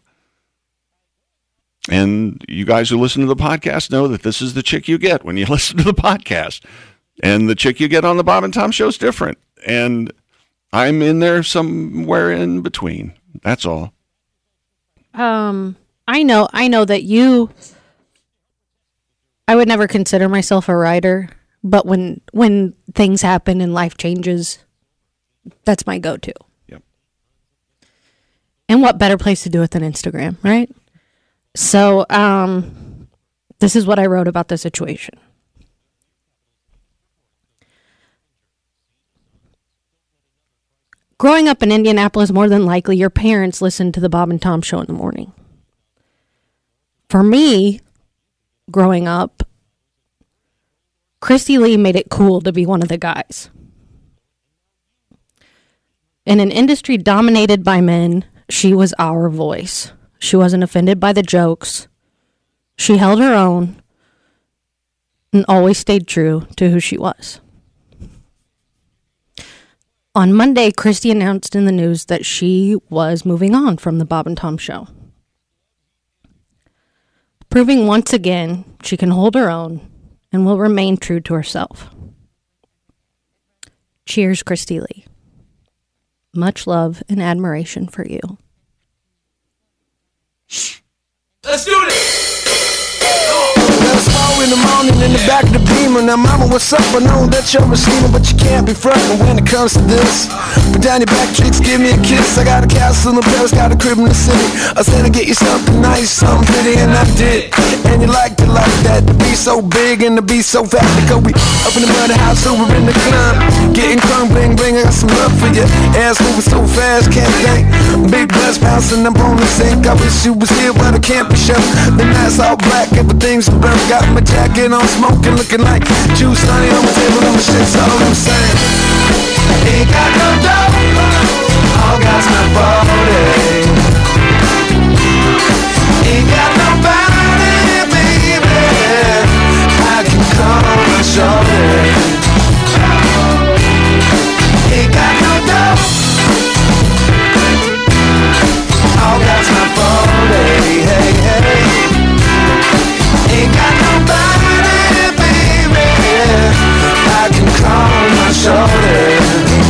A: And you guys who listen to the podcast know that this is the chick you get when you listen to the podcast. And the chick you get on the Bob and Tom show is different. And I'm in there somewhere in between. That's all.
B: I know that I would never consider myself a writer, but when things happen and life changes, that's my go-to.
A: Yep.
B: And what better place to do it than Instagram, right? So, this is what I wrote about the situation. Growing up in Indianapolis, more than likely, your parents listened to the Bob and Tom show in the morning. For me, growing up, Christy Lee made it cool to be one of the guys. In an industry dominated by men, she was our voice. She wasn't offended by the jokes. She held her own and always stayed true to who she was. On Monday, Christy announced in the news that she was moving on from the Bob and Tom show, proving once again she can hold her own and will remain true to herself. Cheers, Christy Lee. Much love and admiration for you.
E: Let's do this! It's 4 in the morning in the back of the Beamer. Now, mama, what's up? I know that you're a schemer, but you can't be frontin' when it comes to this. But down your back cheeks, give me a kiss. I got a castle in Paris, got a crib in the city. I said I'd get you something nice, something pretty, and I did. And you liked it like that, to be so big and to be so fat. Because we up in the mother house, over in the club, getting crunk, bling, bling. I got some love for you. Ass moving so fast, can't think. Big bus bouncing up on the sink. I wish you was here, but I can't be sure. The night's all black, everything's burnt. Got my jacket on, smoking, looking like juice, honey on my table, and my shit's all I'm saying. Ain't got no dough, all got my body. Ain't got nobody, baby, I can call my shorty. Ain't got no dough, all got my body, hey, hey. Ain't got nobody, baby, I can call my shorty.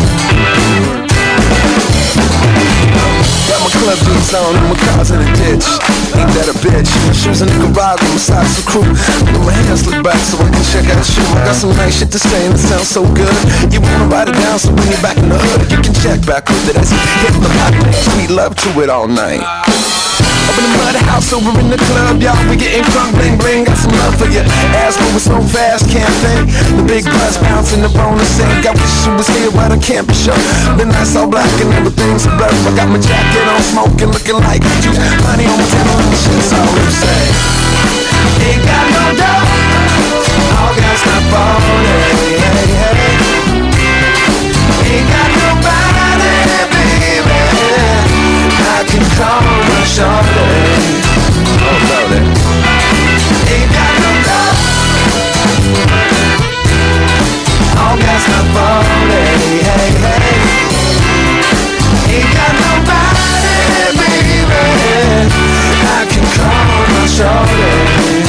E: Got my club jeans on and my car's in the ditch. Ain't that a bitch? My shoes in the garage with my socks are crew. But my hands look back so I can check out the shoe. I got some nice shit to say and it sounds so good. You wanna write it down so when you're back in the hood, you can check back with it as you hit the hot mix. We love to it all night. Up in the mother house, over in the club, y'all, we getting crunk, bling, bling. Got some love for you. Ass moving so fast, can't think. The big bus bouncing up on the sink. I wish you was here, but I can't be sure. The night's all black and everything's a blur. I got my jacket on, smoking, looking like juice. Money on my table, and shit's all I'm saying. Ain't got no dough, all got my phone, hey, hey, hey. Ain't got nobody, baby, I can call my shorty. Oh, brother. Ain't got no love, all got my body, hey, hey. Ain't got nobody, baby, I can call my shorty.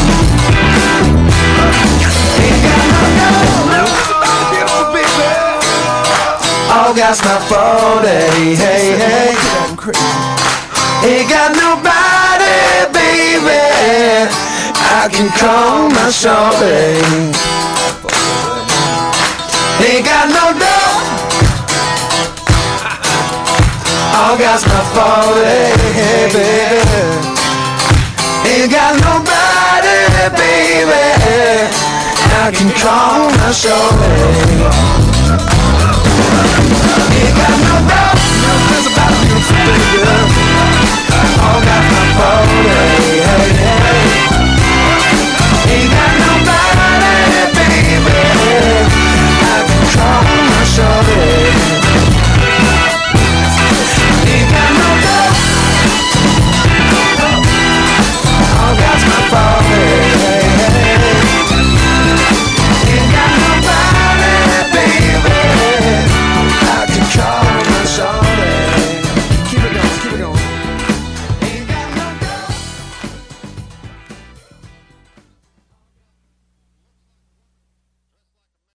E: Ain't got no love, baby, all got my body, hey, hey. Ain't got nobody, baby, I can call my shorty. Ain't got no dough, all got my 40, hey, baby. Ain't got nobody, baby, I can call my shorty. Ain't got no dough, no, there's about a beautiful baby.